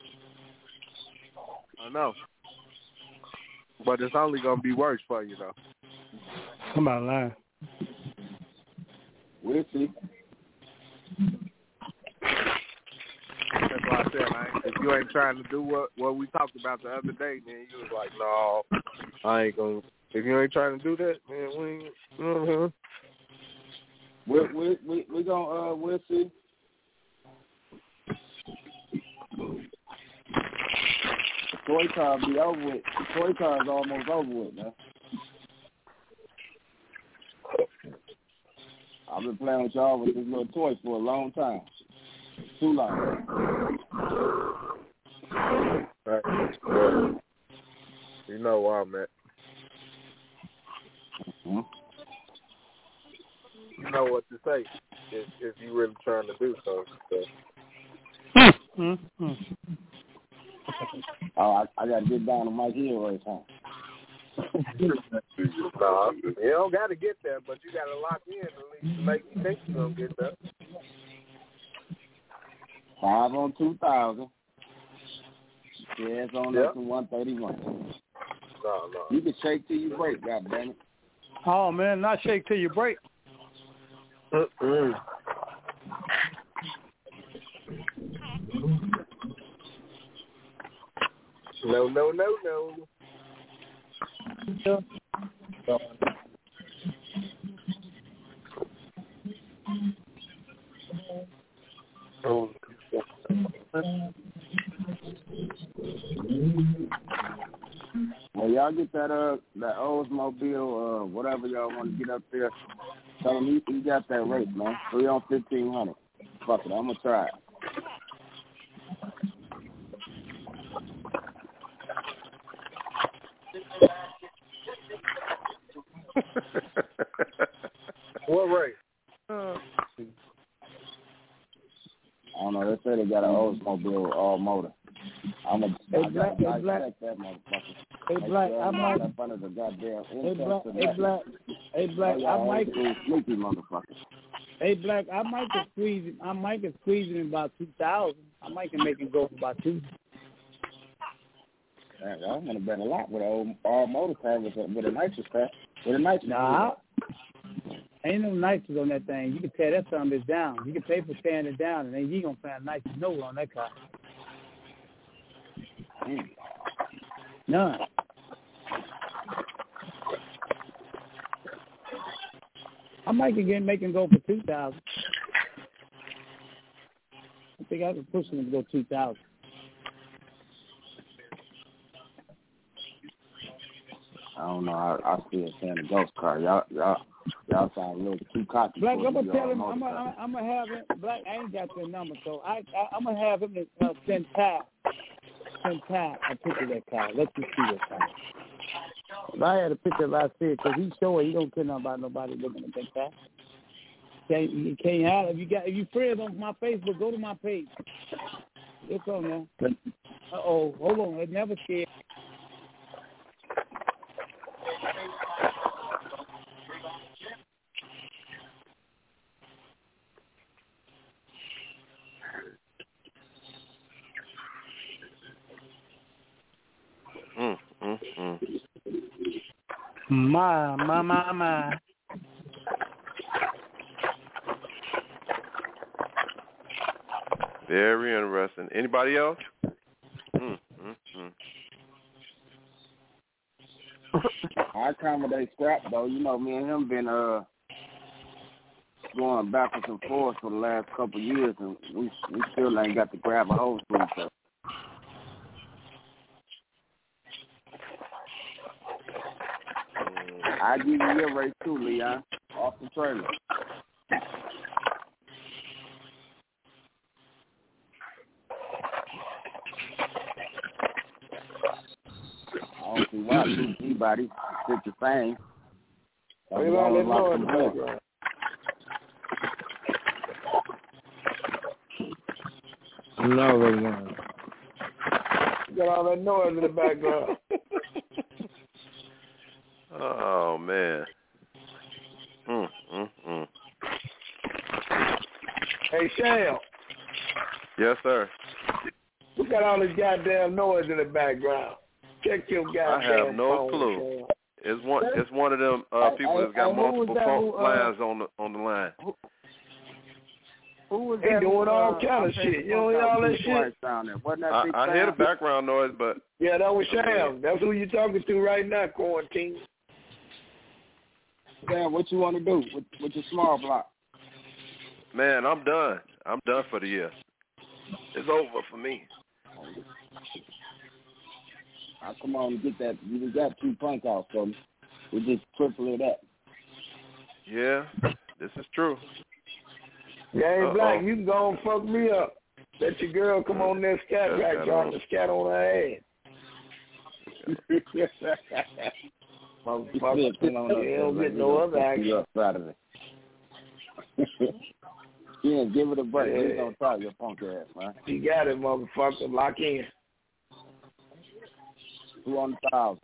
I know. But it's only going to be worse for you, though. Come on, line. We'll see. That's why I said, man, if you ain't trying to do what we talked about the other day, then you was like, no, I ain't going to. If you ain't trying to do that, man, we ain't. We're going to, we'll see. The toy car be over with. The toy car is almost over with, man. I've been playing with y'all with this little toy for a long time. Too long. Right. You know where I'm at. Mm-hmm. You know what to say if you really trying to do something. Mm-hmm. Oh, I got to get down to Mike Hill race, huh? No, you don't got to get there, but you got to lock in at least to make you think you're going to get there. 5 on 2,000. Shares on up to 131. No. You can shake till you break, goddammit. Oh, man, not shake till you break. No. Well, y'all get that Oldsmobile, whatever y'all want to get up there. Tell him he got that race, man. 3 on 1,500. Fuck it, I'm gonna try it. What race? I don't know. They say they got an Oldsmobile all motor. I got that motherfucker. Hey, Black, I might. Hey, Black, I might. Sneaky motherfucker. Hey, Black, I might can squeeze him about 2,000. I might can make him go for about 2. I'm gonna bet a lot with an old motor car with a nitrous car. With a nitrous. Nah, ain't no nitrous on that thing. You can tear that something down. You can pay for tearing it down, and then you gonna find nitrous nowhere on that car. None. I might make him go for 2,000. I think I can push him to go 2,000. I don't know. I still saying a ghost car. Y'all sound a little too cocky. Black, I'm gonna tell him. I'm gonna have him. Black, I ain't got your number, so I'm gonna have him send Ty a picture of that car. Let's just see that car. If I had a picture of I said, because he's sure he don't care nothing about nobody looking at that car. You can't have it. If you friends on my Facebook, go to my page. It's on there. Uh-oh, hold on. It never scared. My. Very interesting. Anybody else? I accommodate Scrap, though. You know, me and him been going backwards and forwards for the last couple of years, and we still ain't got to grab a hold of each other. I give you your race too, Leon, off the trailer. I don't see why anybody stick your thing. No, Leon. You got all that noise in the background. Oh, man. Hey, Sham. Yes, sir. You got all this goddamn noise in the background. Check your goddamn I have no phone, clue. Sham. It's one of them people that's got multiple lines on the line. Who was that? Doing all kind of shit. You don't hear all that shit? I hear the background noise, but... Yeah, that was Sham. That's who you talking to right now, Quarantine. Sam, what you want to do with your small block? Man, I'm done. I'm done for the year. It's over for me. I'll come on and get that. You got 2 punk outs for me. We just triple it up. Yeah, this is true. Yeah, hey, Black, you can go and fuck me up. Let your girl come on there scat back trying to scat on her ass. Motherfucker, you don't get no other action. Yeah, give it a break. He's gonna try your punk ass, man. You got it, motherfucker. Lock in. 200,000.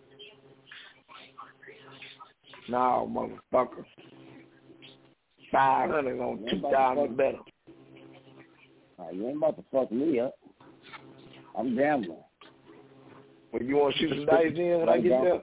No, motherfucker. 500 on 2,000 better. You ain't about to fuck me up. I'm gambling. Well, you want to shoot some dice in when I get there?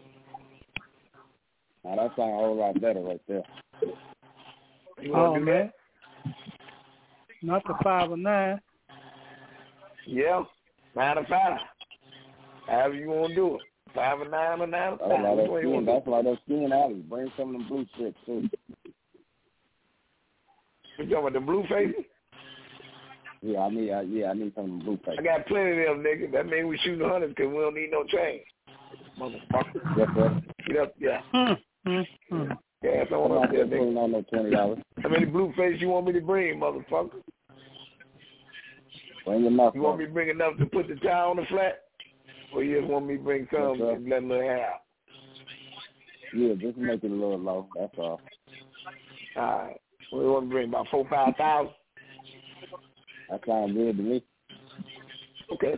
Now, that sounds a whole lot better right there. Oh, man. Not the 5 or 9. Yeah, 9 or 5. However you want to do it. 5 or 9 or 9 or 5. That's why those skin alleys. Bring some of them blue shit, too. You talking about the blue faces? Yeah, I need some of them blue faces. I got plenty of them, nigga. That means we shooting 100 because we don't need no change. Motherfucker. Yes, sir. Get up, yeah. Yeah, that's on up there, nigga. On no $20. How many blue faces you want me to bring, motherfucker? Bring enough. You want me to bring enough to put the tire on the flat? Or you just want me to bring some and let them have? Yeah, just make it a little low. That's all. All right. We want to bring about 4,000 to 5,000. That sounds good to me. Okay.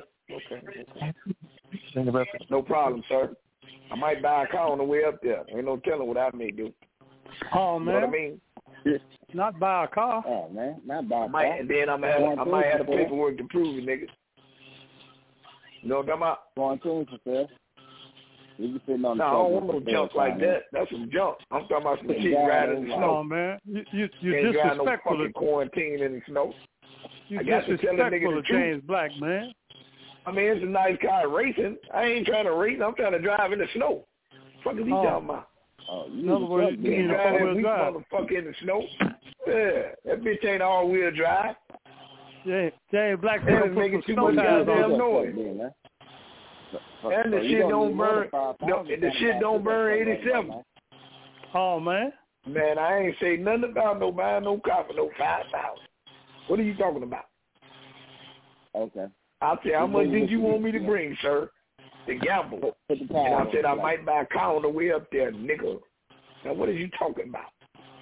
No problem, sir. I might buy a car on the way up there. Ain't no telling what I may do. Oh, man. You know what I mean? Not buy a car. Oh, man. Not buy a car. And then I might have the paperwork to prove it, nigga. You know what I'm talking about? Quarantine success. You be sitting on the I don't want no junk like that. That's some junk. I'm talking about some shit riding in the snow. Oh, man. You ain't disrespectful. No fucking quarantine in the snow. You I got to tell a nigga the truth. James Black, man. I mean, it's a nice car racing. I ain't trying to race. I'm trying to drive in the snow. What the fuck is he talking about? In other words, you need a four-wheel drive. Motherfucker in the snow. Yeah, that bitch ain't all-wheel drive. Yeah, James Black is making too much goddamn noise. And the shit don't burn. The shit don't burn 87. Oh man. Man, I ain't say nothing about no buying no car for no 5,000. What are you talking about? Okay. I said, how much did you want me to bring, sir? To gamble. And I said I might buy a car on the way up there, nigga. Now what are you talking about?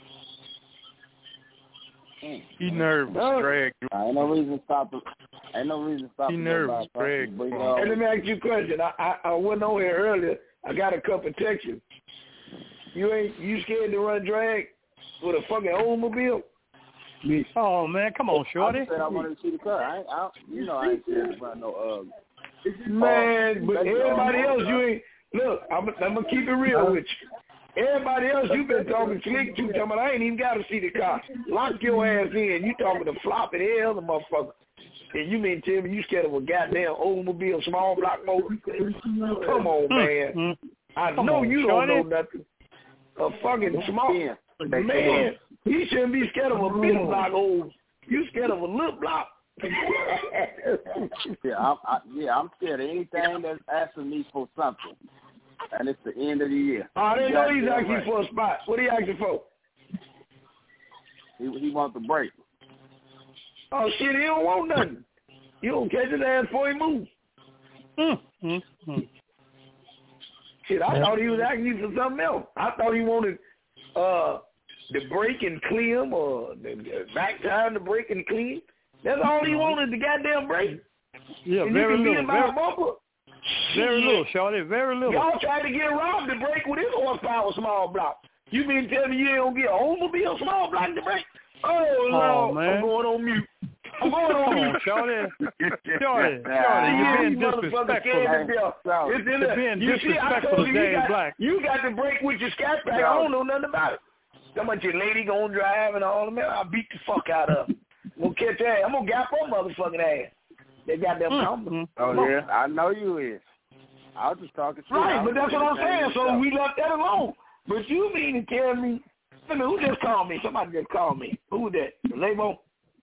He nervous, Greg. Ain't no reason to stop. He nervous, Greg. Hey, let me ask you a question. I went on here earlier. I got a couple of texts. You scared to run drag with a fucking Oldsmobile? Oh man, come on, shorty. I said I wanted to see the car. I ain't scared to run no Man, but everybody else, you ain't. Look, I'm gonna keep it real with you. Everybody else you been talking slick to, talking about I ain't even got to see the car. Lock your ass in. You talking to flopping hell, the motherfucker. And you mean tell me you scared of a goddamn Oldsmobile small block motor? Come on, man. I know you don't know nothing. A fucking small man. He shouldn't be scared of a big block old. You scared of a little block. I'm scared of anything that's asking me for something. And it's the end of the year. I didn't know he's asking for a spot. What are you asking for? He wants the break. Oh, shit, he don't want nothing. You don't catch his ass before he moves. Shit, I thought he was asking you for something else. I thought he wanted the break and clear him or the back time to break and clean. That's all he wanted, the goddamn break. Yeah, and very you can little. Very little, shorty. Very little. Y'all tried to get Rob to break with his horsepower small block. You mean tell me you ain't gonna get a Oldsmobile small block to break? Oh, Lord, man. I'm going on mute. I'm going on mute. Shorty, you're being disrespectful. You're being disrespectful to James Black. You got to break with your scat pack. I don't know nothing about it. How much your lady gonna drive and all of that? I'll beat the fuck out of her. I'm gonna catch that. I'm gonna gap her motherfucking ass. They got them numbers. Oh, yeah, I know you is. I was just talking shit. Right, but that's what I'm saying. So we left that alone. But you mean to tell me, who just called me? Somebody just called me. Who was that? Labo?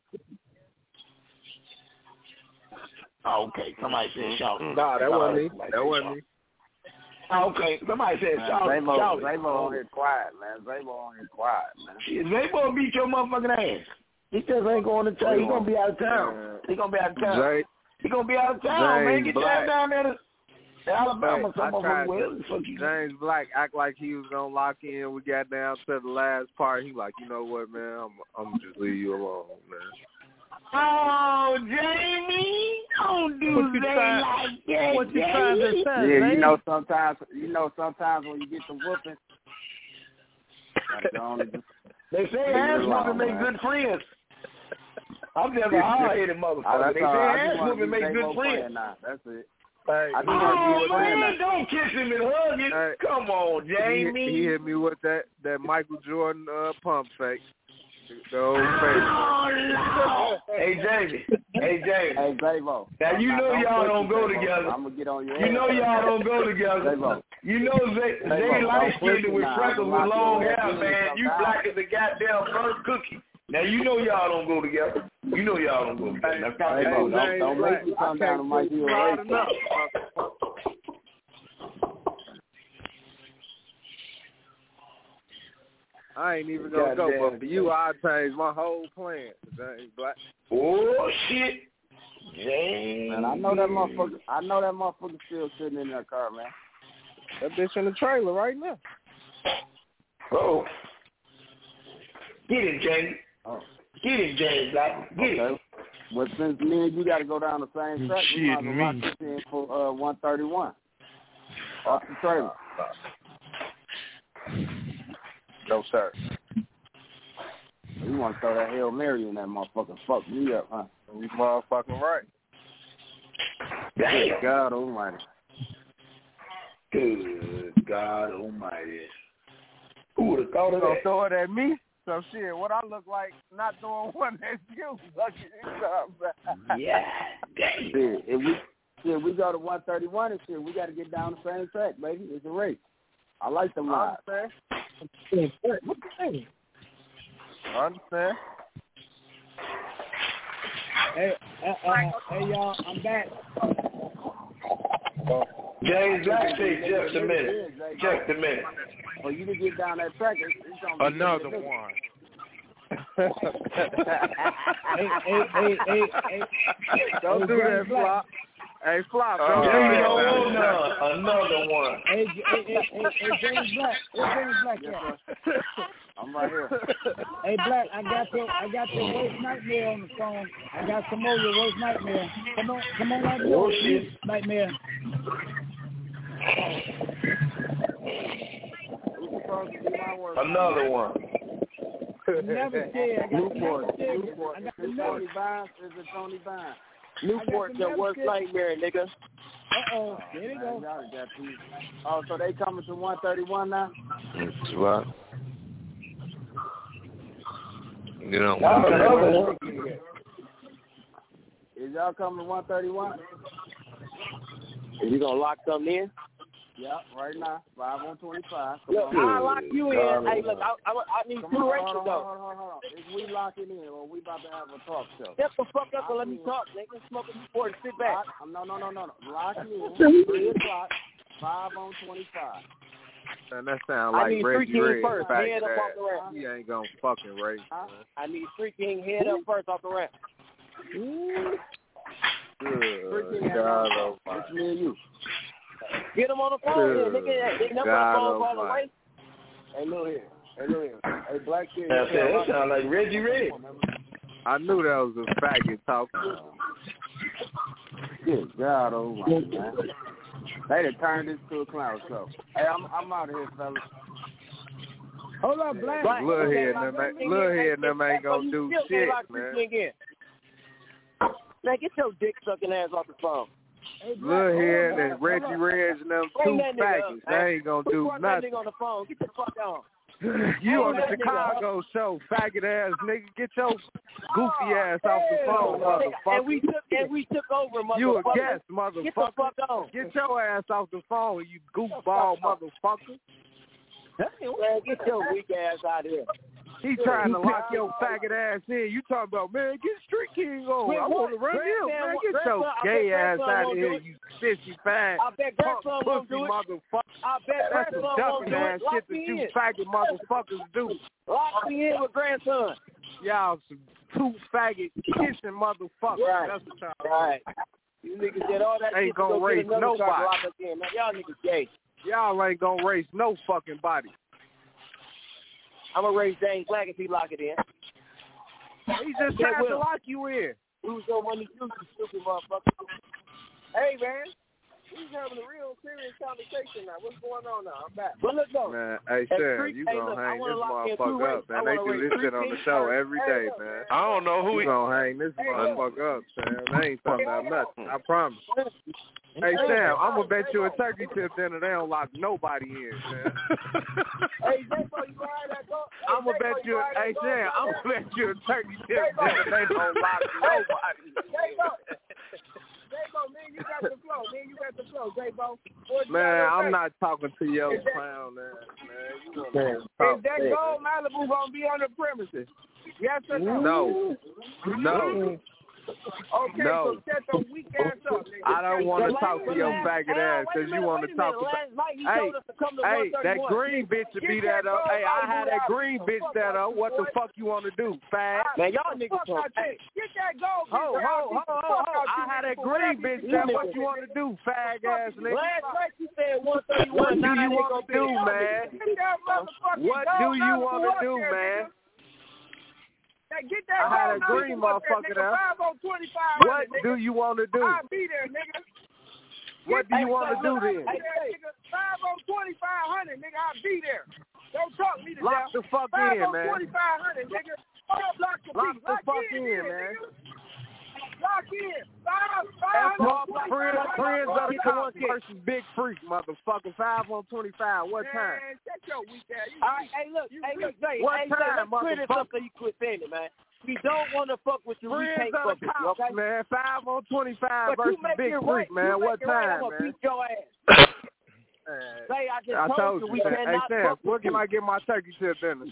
Oh, okay. Somebody said shout. Nah, that wasn't me. That wasn't me. Oh, okay. Somebody said shout. Zabo on here quiet, man. Zabo on here quiet, man. Shit, Zabo beat your motherfucking ass. He just ain't going to town. He's going to be out of town. He's going to be out of town. He's going to be out of town, man. Get that down there to Alabama. James Black act like he was going to lock in. We got down to the last part. He like, you know what, man? I'm going to just leave you alone, man. Oh, Jamie, don't do that like that. What you trying to say? Yeah, you know sometimes when you get the whooping, they say ass whooping make good friends. I'm just a hard-headed motherfucker. They say ass whooping make good friends. That's it. Hey, man, don't kiss him and hug him. Hey, come on, Jamie. He hit me with that Michael Jordan pump fake. The old face. Hey, Jamie. Hey, Zabo. Now, you know y'all don't go together. I'm going to get on your You know y'all don't go together. Zabo. You know they light-skinned with freckles with long hair, man. You black as a goddamn burnt cookie. Now, you know y'all don't go together. You know y'all don't go together. Don't make me come down to my heel. I ain't even gonna go, but for you, I'll change my whole plan. James Black. Oh shit, James. Man, I know that motherfucker still sitting in that car, man. That bitch in the trailer right now. Oh, get it, James. Get it, James Black. Get it. Well, since me and you got to go down the same track, we might as well lock this in for 131 off the trailer. No, sir. You want to throw that Hail Mary in that motherfucker? Fuck me up, huh? You motherfucking right. Good God Almighty. Good God Almighty. Who would have thought of Don't that? throw it at me. So shit, what I look like not doing one that's you. Yeah. Shit, if we go to 131 and shit, we got to get down the same track, baby. It's a race. I like them rides. I understand. Hey, y'all, I'm back. James Black said just a minute. Just a minute. Oh, you can get down that track. It's gonna be Another one. hey. Don't do that, Flop. Hey, Flop. Another one. Hey, James Black. Hey, James Black. I'm right here. Hey, Black, I got your worst nightmare on the phone. I got some more of your worst nightmare. Come on, like your nightmare. Another one. Never scared. Newport. Tony Vines is a Tony Vines. Newport's your worst nightmare, nigga. Uh-oh. There you go. Oh, so they coming to 131 now? That's right. You know. Is y'all coming to 131? Is you gonna lock something in? Yeah, right now, 5 on 25. Look, I'll lock you in. Hey, look, I need 2 races though. Hold on. Is we locking in or we about to have a talk show? Shut the fuck up and let me talk, nigga. Smoke a Newport and sit back. No. Lock in. 3 o'clock, 5 on 25. And that sound like Reggie Red. First, head up off the ramp. He ain't gonna fucking race. I need 3 King head up first off the ramp. Good God Almighty. It's me and you. Get him on the phone here, nigga. They never on the phone call the race. Hey, look here. Hey, Black Kid. That sound like Reggie Red. I knew that was a faggot talking. Good God Almighty, man. They done turned this to a clown show. Hey, I'm out of here, fellas. Hold up, Black. Lil' Head and them ain't gonna do shit, man. Man, get your dick sucking ass off the phone. Lil' Head and Reggie Reds and them 2 faggots. They ain't gonna do nothing. On the phone. Get the fuck on. You on the Chicago show, faggot ass nigga. Get your goofy ass off the phone, motherfucker. And we took over, motherfucker. You a guest, motherfucker. Get the fuck on. Get your ass off the phone, you goofball motherfucker. Man, get your weak ass out of here. He trying to lock your faggot ass in. You talking about, man, get Street King on. I want to run him. Man, get your gay ass out of here, you sissy fag. I bet grandson won't do it. Motherfucker. I bet that's some dumping ass shit that you faggot motherfuckers do. Lock me in with grandson. Y'all some 2 faggot kissing motherfuckers. Right. That's what y'all right. You niggas did all that ain't shit gonna race nobody. Y'all niggas gay. Y'all ain't gonna race no fucking body. I'm gonna raise James Black if he lock it in. He just tried to lock you in. Who's gonna want to do you stupid motherfucker? Hey man, he's having a real serious conversation now. What's going on now? I'm back. But let's go. Man, hey Sam, you gonna hang this motherfucker up, man. They do this shit on the show every day, man. I don't know who you gonna hang this motherfucker up, Sam. They ain't talking about nothing. I promise. Hey Sam, I'm gonna bet you a turkey tip dinner they don't lock nobody in, Sam. Hey J-Bo, you buy that go? I'm gonna bet you. Hey Sam, I'm gonna bet you a turkey tip dinner they don't lock nobody. J-Bo, man, you got the flow. J-Bo. Man, I'm not talking to your clown ass, man. Is that gold Malibu gonna be on the premises? Yes or no? No. Okay, no. So shut your weak ass up. I don't want to talk to your faggot ass because you want to talk about. Hey, that green bitch to be that up. Hey, I had that green bitch that up. What the fuck you want to do, fag? Man, y'all niggas talk. Get that gold. Ho. I had that green bitch that. What you want to do, fag ass nigga? Last night you said 131. What do you want to do, man? What do you want to do, man? Get that I had a green motherfucker there. What do you want to do? I'll be there, nigga. What do you want to do then? 5 on 2,500, nigga. I'll be there. Don't talk me to Lock the fuck in, man. 5 on 2,500, nigga. Lock the fuck in, man. Lock in. Friends of the Cop versus Big Freak, motherfucker. 5 on 25. What time? Man, shut your weak ass. All right, hey, look, Zay. What hey, time, let's quit this up so you quit saying it, man. We don't want to fuck with you. We Friends can't of fuck the with you, Cops, okay? man. 5 on 25 But versus Big Freak, man. What time, I'm gonna man? beat your ass. Say, I told you we Hey, cannot Sam, fuck where with can you. I get my turkey chip dinner?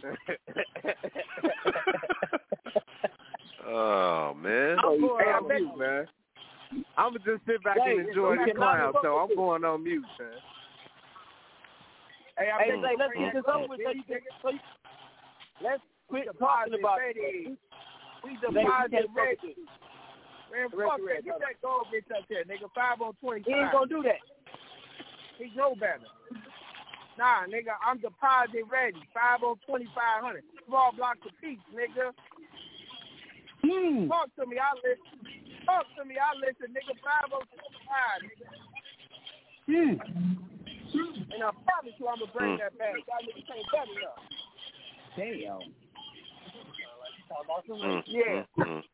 Oh, man. I'm going on mute, man. I'm going to just sit back and enjoy this clown show. I'm going on mute, man. Hey, Zay, let's get this over with let's quit talking about it. We deposit ready. Man, fuck that. Get that gold bitch up there, nigga. 5 on 25. He ain't gonna do that. He know better. Nah, nigga, I'm deposit ready. 5 on 2,500. Small blocks of peace, nigga. Talk to me, I listen. Nigga. 5 on 25, nigga. And I promise you I'm gonna bring that back. Y'all niggas ain't better enough. Damn. Yeah.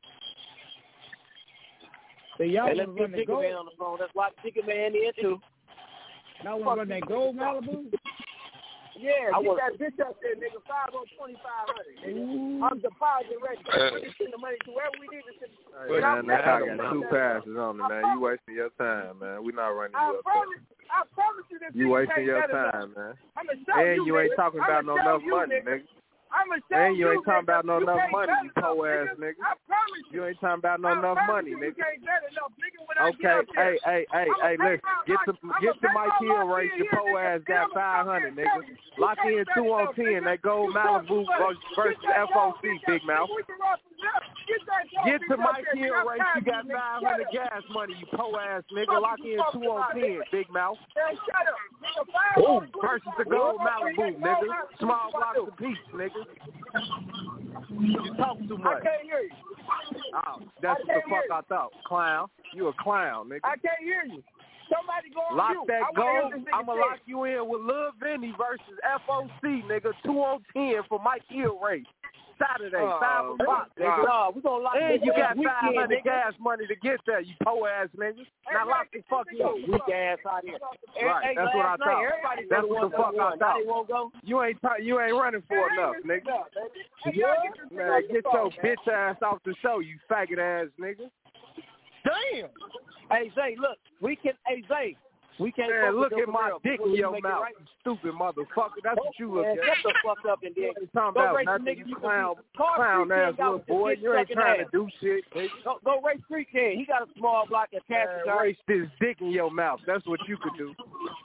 So y'all Hey, let's want to get run the Chicken gold? Man on the phone. Let's lock Chicken Man in too. Y'all want to run that gold Malibu? Yeah, get that bitch up there, nigga. 5 on 2,500. I'm deposit ready. We send the money to wherever we need to send. Hey, man, that guy got 2 passes on it, man. You wasting your time, man. We not running you up there. I promise you this. You wasting your time, man. I'ma show And you ain't nigga. talking about no enough money, nigga. I'ma show And you ain't talking nigga. about no enough money, you po ass nigga. I promise you. You ain't talking about no enough money, nigga. You ain't better enough, nigga. When I Okay, get up there, hey, listen. Get to Mike Hill race. Your po ass got 500, nigga. Lock in 2 on 10. That gold Malibu versus FOC, big mouth. Get to Mike Hill race. You got 500 gas money, you po ass nigga. Lock in 2 on 10, big mouth. Ooh, versus the gold Malibu, nigga. Small blocks of peace, nigga. You talk too much. I can't hear you. Oh, that's what the fuck I thought. Clown. You a clown, nigga. I can't hear you. Somebody go on lock mute. that gold. I'm going to lock you in with Lil Vinny versus FOC, nigga. 2 on 10 for Mike Hill race. Saturday, 5 o'clock, nigga. No, we gonna lock and you got weekend, 500 nigga. gas money to get there, you po-ass nigga. Now lock the fuck in. Weak ass out here. Right, that's what I thought. That's what the fuck I thought. You ain't running for enough, nigga. Man, get your bitch ass off the show, you faggot ass nigga. Damn. Hey Zay, look, we can. Hey Zay. We can't look at my real. dick in your mouth, you stupid motherfucker. That's what you look at. Shut the fuck up and then talking about nothing, you clown ass little boy. You ain't trying to do shit. Go race Street King. He got a small block of cash. Race this dick in your mouth. That's what you could do.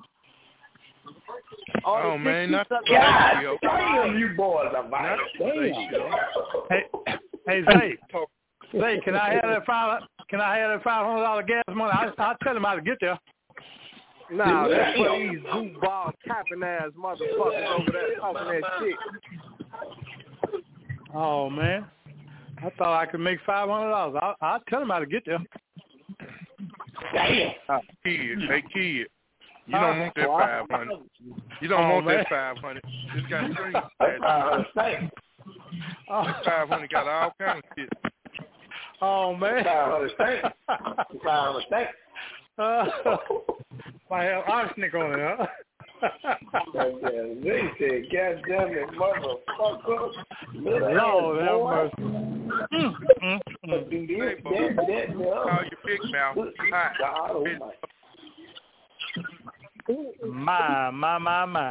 Oh man, not God damn, you boys are violent. Hey Zay. Zay, can I have that $500 gas money? I'll tell him how to get there. Nah, that's for these goofball capping ass motherfuckers over there talking that shit. Oh man, I thought I could make $500. I'll tell him how to get there. Damn. Hey kid, you don't want that 500. You don't want that 500. It's got strings. 500 got all kinds of shit. Oh man. 500 thanks. I have arsenic on it, huh? They said, God damn it, motherfucker. Lord have mercy. Call your big mouth. My.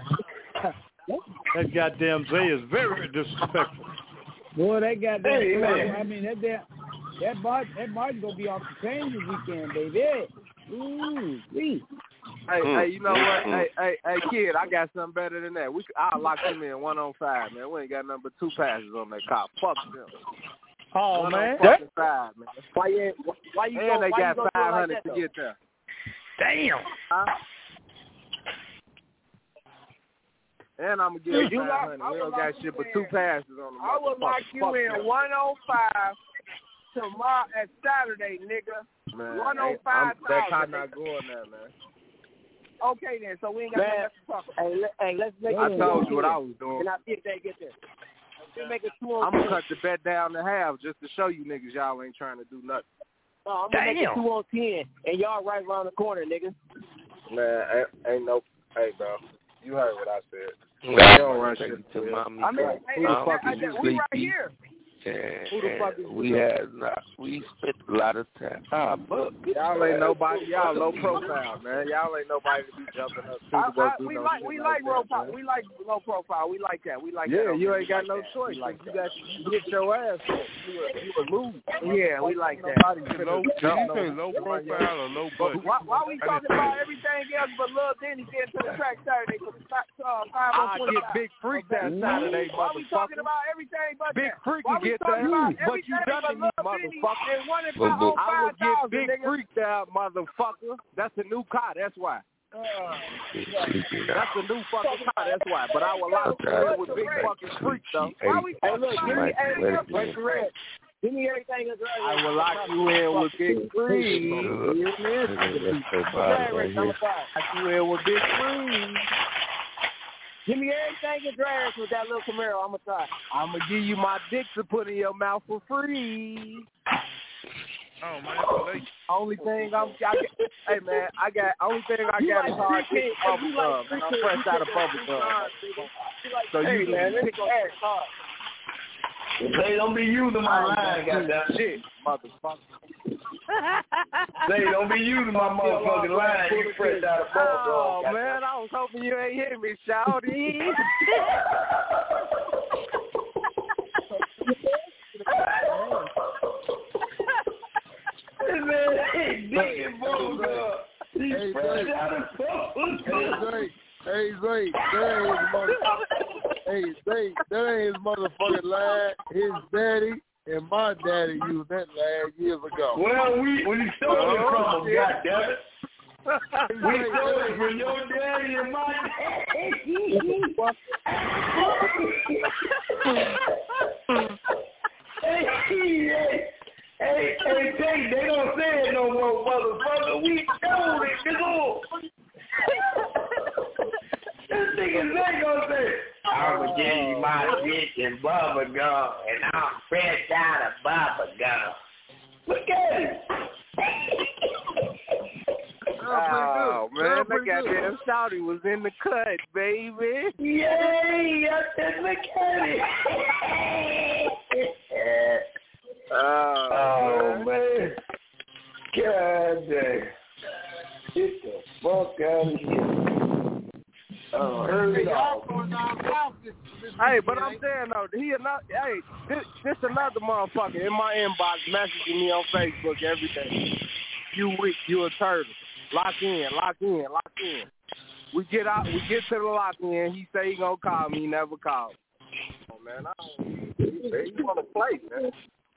That goddamn Zay is very disrespectful. Boy, that goddamn I mean, that Martin gonna be off the chain this weekend, baby. Ooh, wee. Hey, you know what? Hey, kid, I got something better than that. I'll lock him in 1 on 5, man. We ain't got nothing but 2 passes on that cop. Fuck them. Oh, 1 man. on 5, man. Why you and they got 500 like to get there. Damn. Huh? And I'm going to give you 500. We don't got shit but 2 passes on the I would lock you in 1 on 5 tomorrow at Saturday, nigga. Man, 1 on 5,000. that car not going there, man. Okay then, so we ain't got nothing else to talk about. Hey, let's make I told you what I was doing. And I see if they get there. Let's make it 2 on I'm going to cut the bet down to half just to show you niggas y'all ain't trying to do nothing. I'm gonna make it 2 on 10, and y'all right around the corner, nigga. Man, ain't no. Hey, bro, you heard what I said. They don't run shit to mommy. I mean, who the fuck is you, we right here. Who the fuck is we spent a lot of time. Y'all ain't nobody. Y'all low profile, man. Y'all ain't nobody to be jumping up to. We like low profile. We like low profile. We like that. We like that. Yeah, you ain't got no choice. Like you get your ass. You would lose. Yeah, we like that. Low profile or low budget. Why we talking about everything else but Lil Denny getting to the track Saturday for 5 on 25? I get Big Freak that Saturday, Why we talking about everything but Big that? Freak can get that, but you done to me, motherfucker. I would get Big Freak that, motherfucker. That's a new car, that's why. That's a new fucking car, that's why. But I would lock you in with Big fucking Freak, though. Why we talking about give me everything. I will lock you in with Big Freak. Lock you in with Big Freak. Give me everything in drags with that little Camaro. I'm going to try. I'm going to give you my dick to put in your mouth for free. Oh, man. Only thing hey, man, only thing I got is hard kick bubble gum, and I'm fresh out of bubble gum. So hey, you man, pick up hard. They don't be using my line, goddamn shit, motherfucker. They don't be using my motherfucking line. You fresh out of bubble gum. Oh, man, I was hoping you ain't hear me, shawty. Man, hey, digging bubble gum. He's fresh out of bubble gum. Hey, Zay, that ain't his motherfucking line. His daddy and my daddy used that line years ago. Well, we stole it from him, goddammit. We stole it from your daddy and my Hey, they don't say it no more, motherfucker. We stole it, nigga. This nigga Zay gonna say, I'm gonna give you my dick and bubble gum, and I'm fresh out of bubble gum. Look at it. Oh, man, that goddamn shawty was in the cut, baby. Yay, that's in the cut. Oh, man. God damn. Get the fuck out of here. Hey, but I'm saying though, this another motherfucker in my inbox messaging me on Facebook every day. You weak, you a turtle. Lock in. We get to the lock in. He say he gonna call me. He never called. Oh man, you wanna play, man?